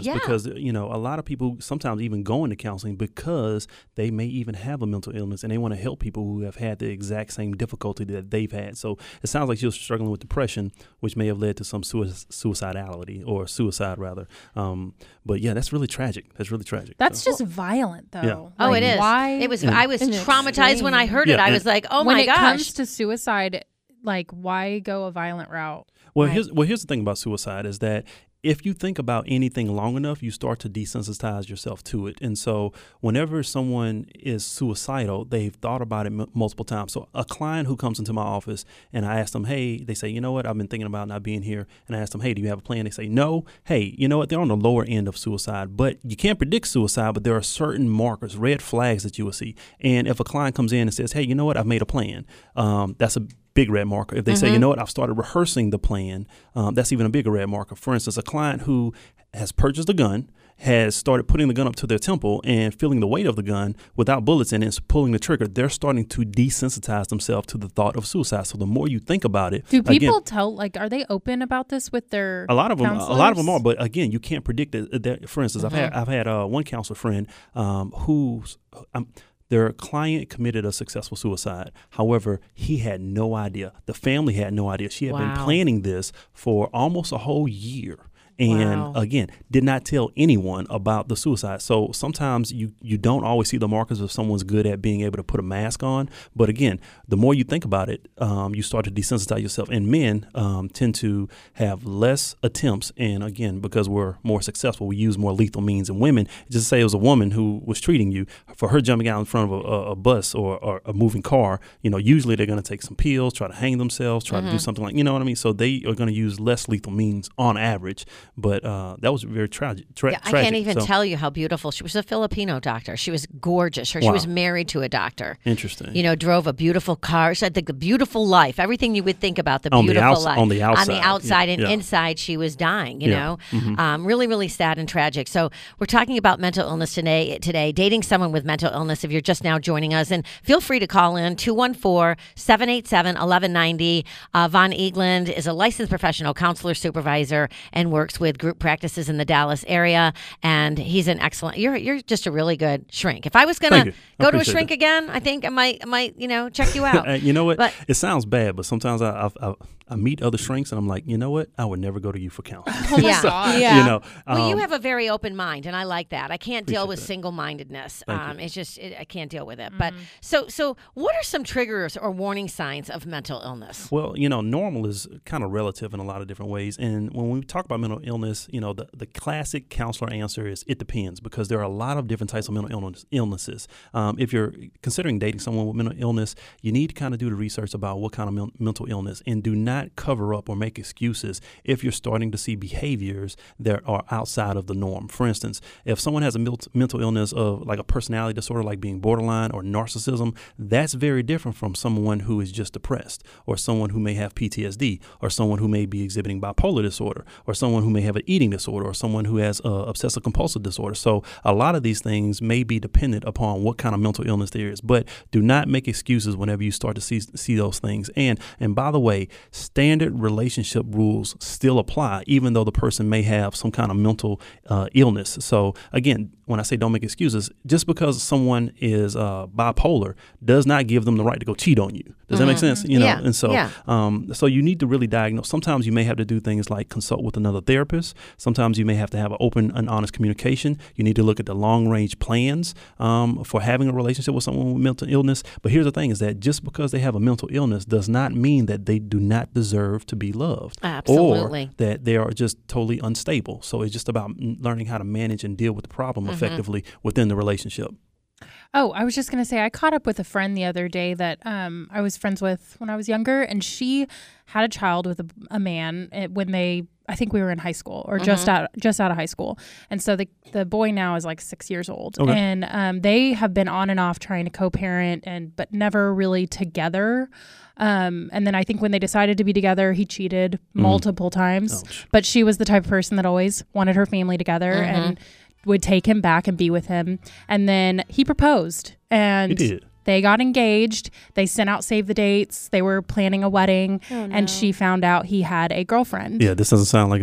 difference Yeah. because, you know, a lot of people sometimes even go into counseling because they may even have a mental illness and they want to help people who have had the exact same difficulty that they've had. So it sounds like she was struggling with depression, which may have led to some sui- suicidality or suicide rather. Um, but yeah, that's really tragic. That's really tragic. That's So- just violent, though. Yeah. Oh, Like, it is. Why? It was. Yeah. I was And traumatized when I heard it. Yeah, I and- was like, "Oh when my it gosh!" comes to suicide, like, why go a violent route? Well, Right. here's well here's the thing about suicide is that if you think about anything long enough, you start to desensitize yourself to it. And so whenever someone is suicidal, they've thought about it m- multiple times. So a client who comes into my office and I ask them, hey, they say, you know what, I've been thinking about not being here. And I ask them, hey, do you have a plan? They say, no. Hey, you know what, they're on the lower end of suicide. But you can't predict suicide, but there are certain markers, red flags that you will see. And if a client comes in and says, hey, you know what, I've made a plan, um, that's a big red marker. If they say, you know what, I've started rehearsing the plan, um, that's even a bigger red marker. For instance, a client who has purchased a gun, has started putting the gun up to their temple and feeling the weight of the gun without bullets in it, and pulling the trigger, they're starting to desensitize themselves to the thought of suicide. So the more you think about it, Do people again, tell, like, are they open about this with their a lot of them, a lot of them are, counselors? but again, you can't predict it. That- For instance, I've had I've had uh, one counselor friend um, who's um, their client committed a successful suicide. However, he had no idea. The family had no idea. She had been Wow. planning this for almost a whole year. And Wow. again, did not tell anyone about the suicide. So sometimes you, you don't always see the markers of someone's good at being able to put a mask on. But again, the more you think about it, um, you start to desensitize yourself. And men um, tend to have less attempts. And again, because we're more successful, we use more lethal means. And women, just say it was a woman who was treating you, for her jumping out in front of a, a, a bus or, or a moving car, you know, usually they're going to take some pills, try to hang themselves, try to do something like, you know what I mean? So they are going to use less lethal means on average. But uh, that was very tragic. Tra- Yeah, I tragic. can't even So, tell you how beautiful she was. A Filipino doctor. She was gorgeous. Her, She Wow. was married to a doctor. Interesting. You know, drove a beautiful car. She had the, the beautiful life. Everything you would think about the On the beautiful outs- life. on the On outside, the outside yeah, and yeah. inside, she was dying. You Yeah. know, Mhm. um, really, really sad and tragic. So we're talking about mental illness today. Today, dating someone with mental illness. If you're just now joining us, and feel free to call in two one four, seven eight seven, one one nine zero. Uh, Von Eagland is a licensed professional counselor supervisor and works with group practices in the Dallas area. And he's an excellent. You're you're just a really good shrink. If I was Thank gonna you. I go to a appreciate shrink that. again, I think I might I might you know check you out. Uh, you know what? But It sounds bad, but sometimes I, I, I, I meet other shrinks and I'm like, you know what? I would never go to you for counseling. Oh my Yeah. God. Yeah. You know, Well, you um, have a very open mind, and I like that. I can't deal Appreciate with that. single-mindedness. Thank Um, you. it's just it, I can't deal with it. But so so, what are some triggers or warning signs of mental illness? Well, you know, normal is kind of relative in a lot of different ways. And when we talk about mental illness, you know, the, the classic counselor answer is it depends, because there are a lot of different types of mental illness, illnesses. Um, if you're considering dating someone with mental illness, you need to kind of do the research about what kind of men- mental illness, and do not cover up or make excuses if you're starting to see behaviors that are outside of the norm. For instance, if someone has a mil- mental illness of like a personality disorder, like being borderline or narcissism, that's very different from someone who is just depressed, or someone who may have P T S D, or someone who may be exhibiting bipolar disorder, or someone who may have an eating disorder, or someone who has uh, obsessive compulsive disorder. So a lot of these things may be dependent upon what kind of mental illness there is, but do not make excuses whenever you start to see see those things. And and by the way, standard relationship rules still apply, even though the person may have some kind of mental uh, illness. So again, when I say don't make excuses, just because someone is uh, bipolar does not give them the right to go cheat on you. Does that make sense? You know, Yeah, and so yeah. um, so you need to really diagnose. Sometimes you may have to do things like consult with another therapist. Sometimes you may have to have an open and honest communication. You need to look at the long range plans um, for having a relationship with someone with mental illness. But here's the thing: is that just because they have a mental illness does not mean that they do not deserve to be loved, Absolutely. or that they are just totally unstable. So it's just about mm, learning how to manage and deal with the problem effectively within the relationship. Oh, I was just going to say, I caught up with a friend the other day that um, I was friends with when I was younger, and she had a child with a, a man eh, when they, I think we were in high school or just out just out of high school. And so the the boy now is like six years old. Okay. And um, they have been on and off trying to co-parent, and but never really together. Um, and then I think when they decided to be together, he cheated multiple times. Ouch. But she was the type of person that always wanted her family together and would take him back and be with him. And then he proposed, and He did. they got engaged. They sent out save the dates. They were planning a wedding, Oh, no. and she found out he had a girlfriend. Yeah, this doesn't sound like it's a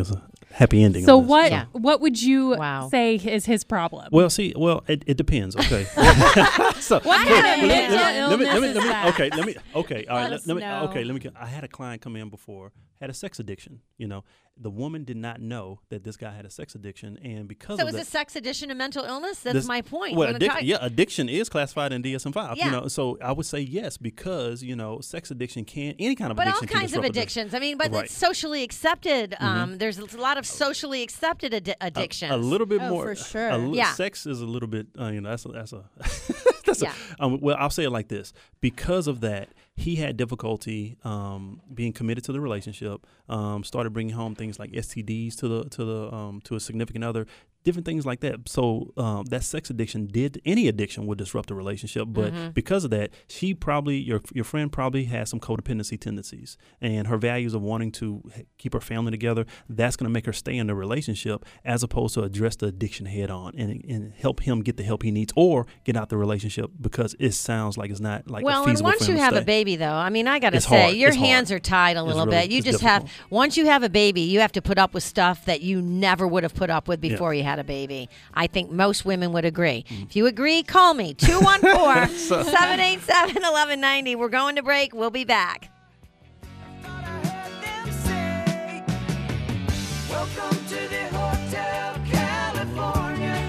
happy ending. So on this. what Yeah. what would you Wow. say is his problem? Well, see, well, it, it depends. Okay. so, What let- kind of let me- mental let me- let me- illness let is me- that? Okay, let me. Okay, all right. Let Let, us let me. know. Okay, let me. I had a client come in before, had a sex addiction. You know, the woman did not know that this guy had a sex addiction, and because So of is that, a sex addiction a mental illness? That's this- my point. Well, We're gonna addic- talk- yeah, addiction is classified in D S M five. Yeah. You know, so I would say yes because you know, sex addiction can any kind of But all addiction can kinds of disrupt a- addictions. I mean, but Right. it's socially accepted. Mhm. Um, there's a lot of socially accepted addi- addictions. A, a little bit Oh, more. for sure. a li- Yeah. Sex is a little bit. Uh, you know, that's a. That's a. that's Yeah. a um, well, I'll say it like this: because of that, he had difficulty um, being committed to the relationship. Um, started bringing home things like S T Ds to the to the um, to a significant other. Different things like that. So um, that sex addiction did any addiction would disrupt a relationship, but Mhm. because of that, she probably your your friend probably has some codependency tendencies, and her values of wanting to h- keep her family together. That's going to make her stay in the relationship as opposed to address the addiction head on and and help him get the help he needs or get out the relationship because it sounds like it's not like well, a and feasible once for him you to have a stay. baby, though, I mean, I got to It's say, hard. your It's hard. hands are tied a It's little really- bit. You it's just difficult. have, once you have a baby, you have to put up with stuff that you never would have put up with Yeah. before you had a baby. I think most women would agree. Mm-hmm. If you agree, call me, two one four, seven eight seven, one one nine zero. We're going to break. We'll be back. Welcome to the Hotel California.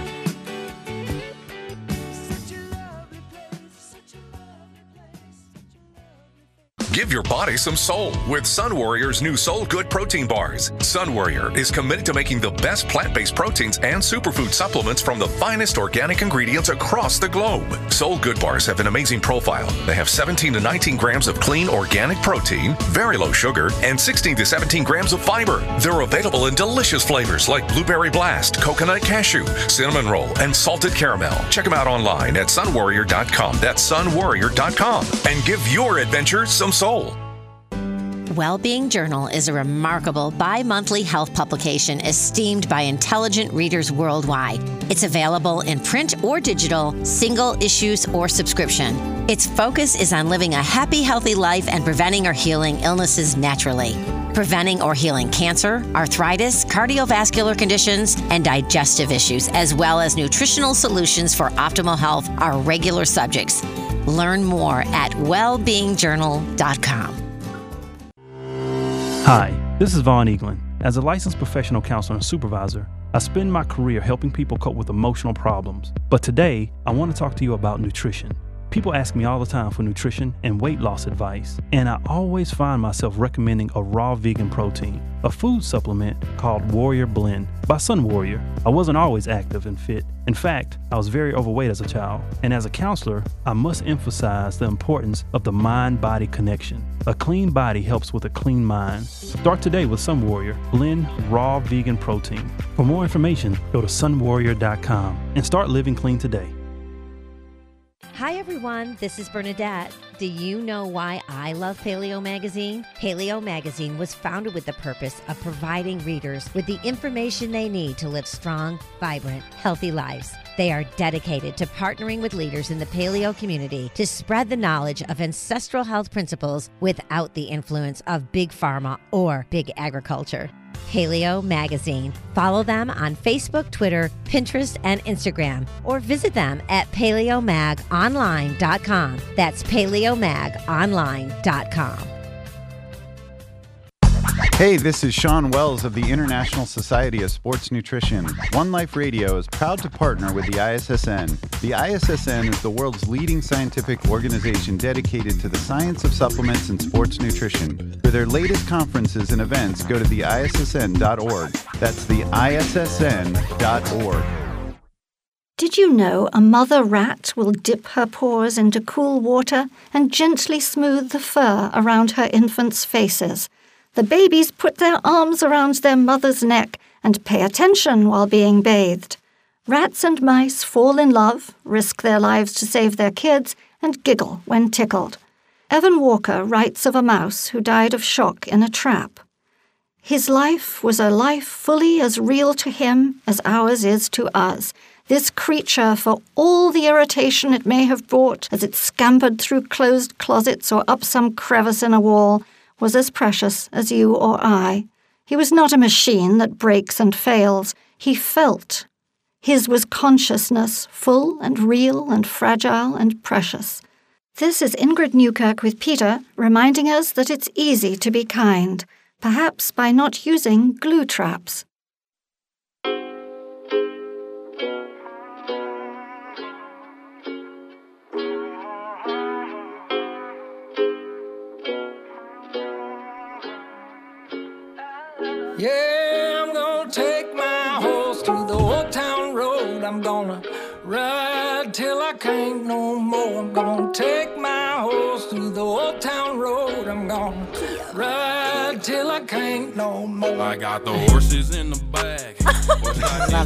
Such a lovely place, such a lovely place, such a lovely place. Give your body some soul with Sun Warrior's new Soul Good protein bars. Sun Warrior is committed to making the best plant-based proteins and superfood supplements from the finest organic ingredients across the globe. Soul Good bars have an amazing profile. They have seventeen to nineteen grams of clean organic protein, very low sugar, and sixteen to seventeen grams of fiber. They're available in delicious flavors like blueberry blast, coconut cashew, cinnamon roll, and salted caramel. Check them out online at sun warrior dot com. That's sun warrior dot com. And give your adventure some soul. Wellbeing Journal is a remarkable bi-monthly health publication esteemed by intelligent readers worldwide. It's available in print or digital, single issues or subscription. Its focus is on living a happy, healthy life and preventing or healing illnesses naturally. Preventing or healing cancer, arthritis, cardiovascular conditions, and digestive issues, as well as nutritional solutions for optimal health are regular subjects. Learn more at well being journal dot com. Hi, this is Vaughn Eaglin. As a licensed professional counselor and supervisor, I spend my career helping people cope with emotional problems. But today, I want to talk to you about nutrition. People ask me all the time for nutrition and weight loss advice, and I always find myself recommending a raw vegan protein, a food supplement called Warrior Blend by Sun Warrior. I wasn't always active and fit. In fact, I was very overweight as a child, and as a counselor, I must emphasize the importance of the mind-body connection. A clean body helps with a clean mind. Start today with Sun Warrior Blend Raw Vegan Protein. For more information, go to sun warrior dot com and start living clean today. Hi everyone, this is Bernadette. Do you know why I love Paleo Magazine? Paleo Magazine was founded with the purpose of providing readers with the information they need to live strong, vibrant, healthy lives. They are dedicated to partnering with leaders in the paleo community to spread the knowledge of ancestral health principles without the influence of big pharma or big agriculture. Paleo Magazine. Follow them on Facebook, Twitter, Pinterest, and Instagram, or visit them at paleo mag online dot com. That's paleo mag online dot com. Hey, this is Sean Wells of the International Society of Sports Nutrition. One Life Radio is proud to partner with the I S S N. The I S S N is the world's leading scientific organization dedicated to the science of supplements and sports nutrition. For their latest conferences and events, go to the I S S N dot org. That's the I S S N dot org. Did you know a mother rat will dip her paws into cool water and gently smooth the fur around her infants' faces? The babies put their arms around their mother's neck and pay attention while being bathed. Rats and mice fall in love, risk their lives to save their kids, and giggle when tickled. Evan Walker writes of a mouse who died of shock in a trap. His life was a life fully as real to him as ours is to us. This creature, for all the irritation it may have brought as it scampered through closed closets or up some crevice in a wall, was as precious as you or I. He was not a machine that breaks and fails. He felt. His was consciousness, full and real and fragile and precious. This is Ingrid Newkirk with Peter, reminding us that it's easy to be kind, perhaps by not using glue traps. Yeah, I'm gonna take my horse to the old town road. I'm gonna ride till I can't no more. I'm gonna take my horse to the old town road. I'm gonna ride till I can't no more. I got the horses in the bag. Love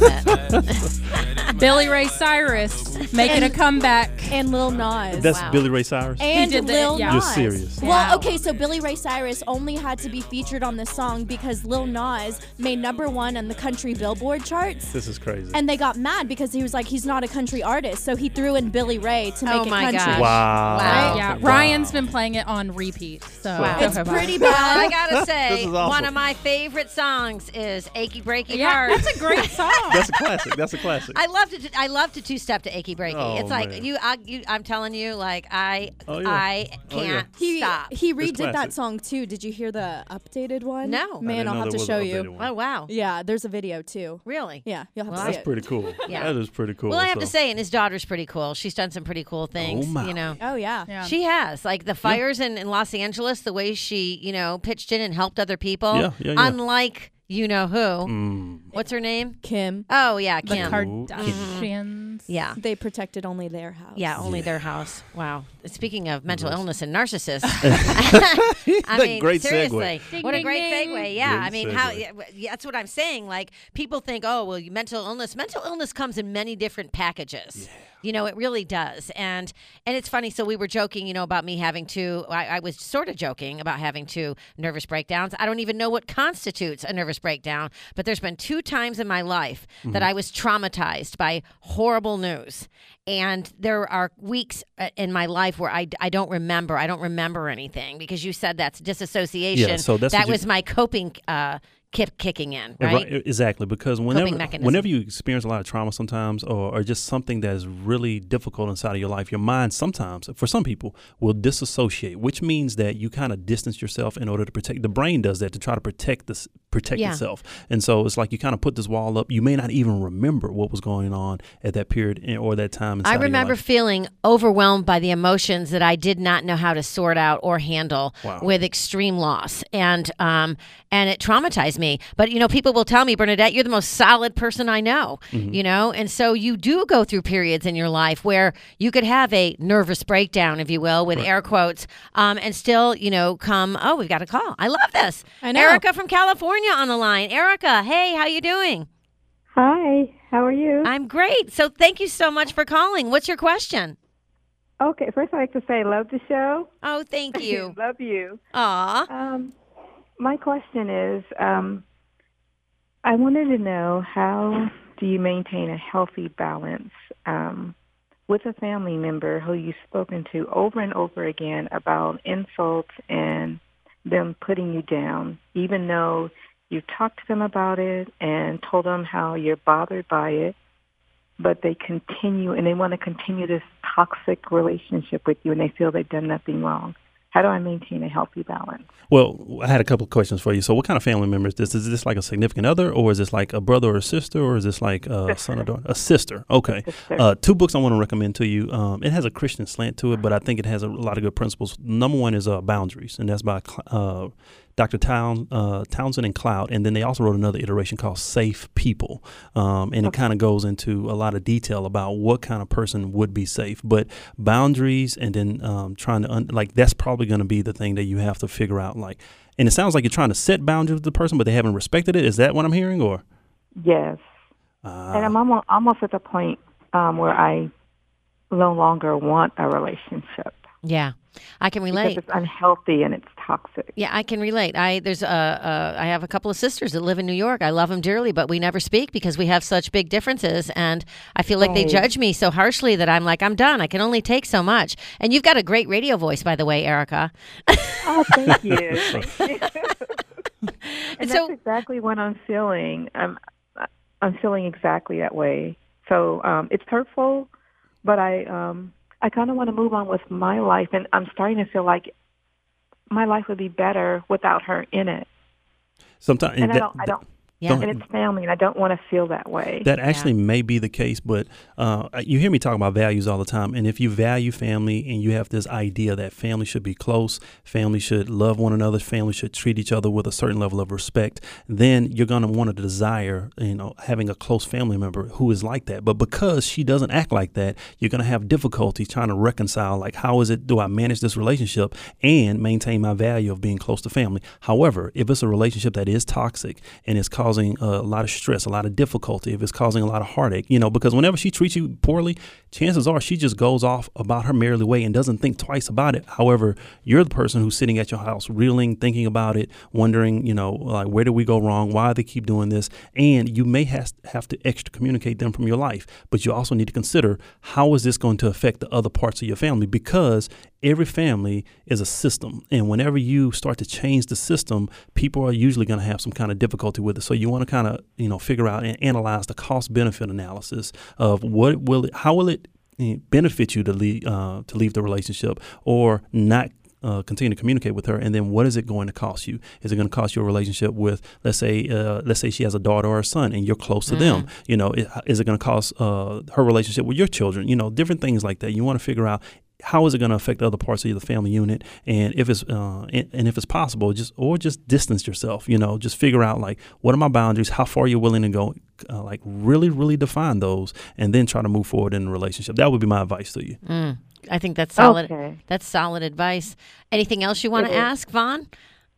it. Billy Ray Cyrus making a comeback. And Lil Nas. That's wow. Billy Ray Cyrus? And He did the- Lil yeah. Nas. You're serious. Well, Wow. okay, so Billy Ray Cyrus only had to be featured on this song because Lil Nas made number one on the country Billboard charts. This is crazy. And they got mad because he was like, he's not a country artist. So he threw in Billy Ray to make Oh it my country. gosh. Wow. Wow. Yeah, Wow. Ryan's been playing it on repeat. So Wow. It's pretty Well, bad. I gotta This say, is awesome. one of my favorite songs is "Achy Breaky yeah, Heart." that's a great song. That's a classic. That's a classic. I love to. I love to two-step to "Achy Breaky." Oh, it's like man. you, I, you. I'm telling you, like I, Oh, yeah. I Oh, yeah. can't He stop. he It's redid classic. that song too. Did you hear the updated one? No. I Man, didn't I'll know have there to was show an you. updated one. Oh wow. Yeah, there's a video too. Really? Yeah, you'll have Well, to see That's it. pretty cool. Yeah. That is pretty cool. Well, I have to So- say, and his daughter's pretty cool. She's done some pretty cool things. Oh, my. You know. Oh yeah. Yeah. She has, like the fires in, in Los Angeles, the way she, you know, pitched in and helped other people. Yeah, yeah, yeah. Unlike you know who. Mm. What's her name? Kim. Oh yeah, The Kim. Kardashians. Yeah. They protected only their house. Yeah, only their house. Wow. Speaking of mental illness and narcissists, I mean, Great seriously, segue. what a Ding, great ding, segue. ding. Yeah, Great I mean, how? segue. Yeah, w- yeah, that's what I'm saying. Like, people think, oh, well, you- mental illness. Mental illness comes in many different packages. You know, it really does. And and it's funny. So we were joking, you know, about me having two. I, I was sort of joking about having two nervous breakdowns. I don't even know what constitutes a nervous breakdown, but there's been two times in my life that I was traumatized by horrible news. And there are weeks uh, in my life where I, I don't remember. I don't remember anything because you said that's disassociation. Yeah, so that's that what you- was my coping uh, kick kicking in, Yeah, right? Exactly, because whenever mechanism. whenever you experience a lot of trauma sometimes or, or just something that is really difficult inside of your life, your mind sometimes, for some people, will disassociate, which means that you kind of distance yourself in order to protect. The brain does that to try to protect this, protect Yeah. itself. And so it's like you kind of put this wall up. You may not even remember what was going on at that period in- or that time inside I of your remember life. feeling overwhelmed by the emotions that I did not know how to sort out or handle Wow. with extreme loss, and um, and it traumatized me. But you know, people will tell me, Bernadette, you're the most solid person I know. Mm-hmm. You know, and so you do go through periods in your life where you could have a nervous breakdown, if you will, with air quotes, um, and still, you know, come. Oh, we've got a call. I love this. I know. Erica from California on the line. Erica, hey, how you doing? Hi, how are you? I'm great. So thank you so much for calling. What's your question? Okay, first I'd like to say love the show. Oh, thank you. love you. Aw. Um, my question is, um, I wanted to know how do you maintain a healthy balance um, with a family member who you've spoken to over and over again about insults and them putting you down, even though you've talked to them about it and told them how you're bothered by it, but they continue and they want to continue this toxic relationship with you and they feel they've done nothing wrong. How do I maintain a healthy balance? Well, I had a couple of questions for you. So what kind of family member is this? Is this like a significant other, or is this like a brother or a sister, or is this like a son or daughter? A sister. Okay. Sister. Uh, two books I want to recommend to you. Um, it has a Christian slant to it, but I think it has a lot of good principles. Number one is uh, Boundaries, and that's by uh, Doctor Town, uh, Townsend and Cloud. And then they also wrote another iteration called Safe People. Um, and it kind of goes into a lot of detail about what kind of person would be safe. But boundaries and then um, trying to, un- like, that's probably going to be the thing that you have to figure out. Like, and it sounds like you're trying to set boundaries with the person, but they haven't respected it. Is that what I'm hearing? Or Yes. uh, And I'm almost, almost at the point um, where I no longer want a relationship. Yeah, I can Because relate. it's unhealthy and it's toxic. Yeah, I can relate. I there's a uh, I have a couple of sisters that live in New York. I love them dearly, but we never speak because we have such big differences, and I feel like they Right. judge me so harshly that I'm like, I'm done. I can only take so much. And you've got a great radio voice, by the way, Erica. Oh, thank you. Thank you. And so, that's exactly what I'm feeling. I'm I'm feeling exactly that way. So um, it's hurtful, but I um, I kind of want to move on with my life, and I'm starting to feel like my life would be better without her in it. Sometimes, and I that, don't, I don't. Yeah. And it's family, and I don't want to feel that way. That actually yeah. may be the case, but uh, you hear me talk about values all the time. And if you value family and you have this idea that family should be close, family should love one another, family should treat each other with a certain level of respect, then you're going to want to desire, you know, having a close family member who is like that. But because she doesn't act like that, you're going to have difficulty trying to reconcile, like, how is it, do I manage this relationship and maintain my value of being close to family? However, if it's a relationship that is toxic and it's causing a lot of stress, a lot of difficulty, if it's causing a lot of heartache, you know, because whenever she treats you poorly, chances are she just goes off about her merry way and doesn't think twice about it. However, you're the person who's sitting at your house, reeling, thinking about it, wondering, you know, like, where did we go wrong? Why do they keep doing this? And you may have, have to extra communicate them from your life. But you also need to consider, how is this going to affect the other parts of your family? Because every family is a system. And whenever you start to change the system, people are usually going to have some kind of difficulty with it. So you want to kind of, you know, figure out and analyze the cost benefit analysis of what will it, how will it benefit you to leave, uh, to leave the relationship or not Uh, continue to communicate with her, and then what is it going to cost you? Is it going to cost you a relationship with, let's say, uh, let's say she has a daughter or a son, and you're close to mm. them? You know, is, is it going to cost uh, her relationship with your children? You know, different things like that. You want to figure out, how is it going to affect other parts of the family unit, and if it's uh, and, and if it's possible, just or just distance yourself. You know, just figure out, like, what are my boundaries? How far you're willing to go? Uh, like, really, really define those, and then try to move forward in a relationship. That would be my advice to you. Mm. I think that's solid. Okay. That's solid advice. Anything else you want to ask, Vaughn?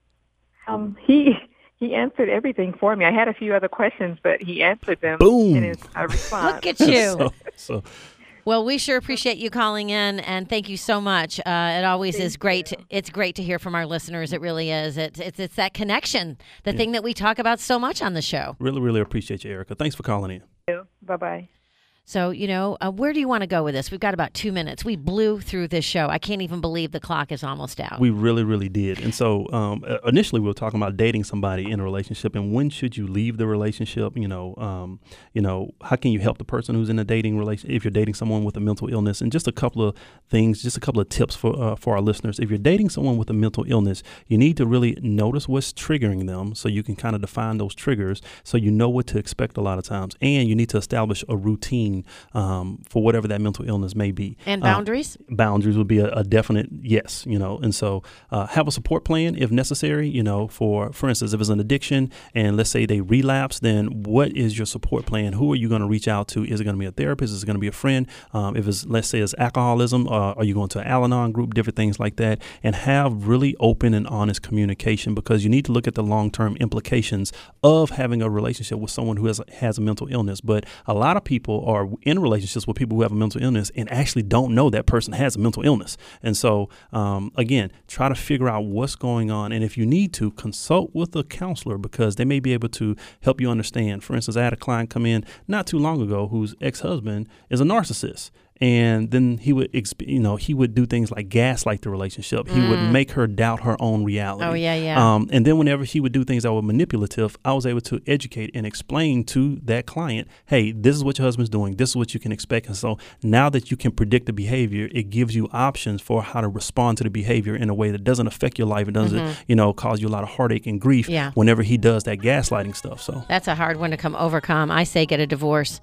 Um, he he answered everything for me. I had a few other questions, but he answered them Boom. in his uh, response. Look at you. so, so. Well, we sure appreciate you calling in, and thank you so much. Uh, it always thank is great. To, it's great to hear from our listeners. It really is. It's it's, it's that connection, the yeah. thing that we talk about so much on the show. Really, really appreciate you, Erica. Thanks for calling in. Bye-bye. So, you know, uh, where do you want to go with this? We've got about two minutes. We blew through this show. I can't even believe the clock is almost out. We really, really did. And so um, initially we were talking about dating somebody in a relationship and when should you leave the relationship? You know, um, you know, how can you help the person who's in a dating relationship if you're dating someone with a mental illness? And just a couple of things, just a couple of tips for uh, for our listeners. If you're dating someone with a mental illness, you need to really notice what's triggering them so you can kind of define those triggers so you know what to expect a lot of times. And you need to establish a routine Um, for whatever that mental illness may be. And boundaries? Uh, boundaries would be a, a definite yes, you know, and so uh, have a support plan if necessary, you know, for, for instance, if it's an addiction and let's say they relapse, then what is your support plan? Who are you going to reach out to? Is it going to be a therapist? Is it going to be a friend? Um, if it's, let's say it's alcoholism, uh, are you going to an Al-Anon group, different things like that, and have really open and honest communication because you need to look at the long-term implications of having a relationship with someone who has, has a mental illness. But a lot of people are in relationships with people who have a mental illness and actually don't know that person has a mental illness. And so, um, again, try to figure out what's going on. And if you need to, consult with a counselor because they may be able to help you understand. For instance, I had a client come in not too long ago whose ex-husband is a narcissist. And then he would, you know, he would do things like gaslight the relationship. He mm. would make her doubt her own reality. Oh, yeah, yeah. Um, and then whenever he would do things that were manipulative, I was able to educate and explain to that client, hey, this is what your husband's doing. This is what you can expect. And so now that you can predict the behavior, it gives you options for how to respond to the behavior in a way that doesn't affect your life. It doesn't, mm-hmm. you know, cause you a lot of heartache and grief yeah. whenever he does that gaslighting stuff. So that's a hard one to come overcome. I say get a divorce.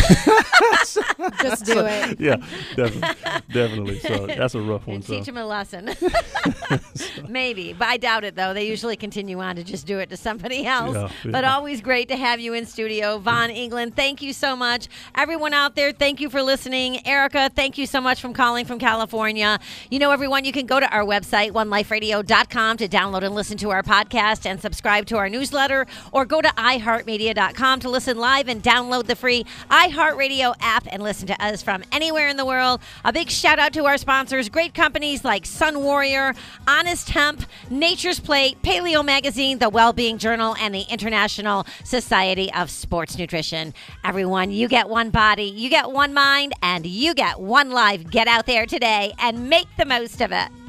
Just do it. Yeah, definitely. definitely. So that's a rough one. And so. teach them a lesson. Maybe, but I doubt it, though. They usually continue on to just do it to somebody else. Yeah, yeah. But always great to have you in studio. Vaughn England, thank you so much. Everyone out there, thank you for listening. Erica, thank you so much for calling from California. You know, everyone, you can go to our website, one life radio dot com, to download and listen to our podcast and subscribe to our newsletter, or go to i heart media dot com to listen live and download the free iHeartRadio app and listen to us from anywhere in the world. A big shout out to our sponsors, great companies like Sun Warrior, Honest Hemp, Nature's Plate, Paleo Magazine, The Wellbeing Journal, and the International Society of Sports Nutrition. Everyone, you get one body, you get one mind, and you get one life. Get out there today and make the most of it.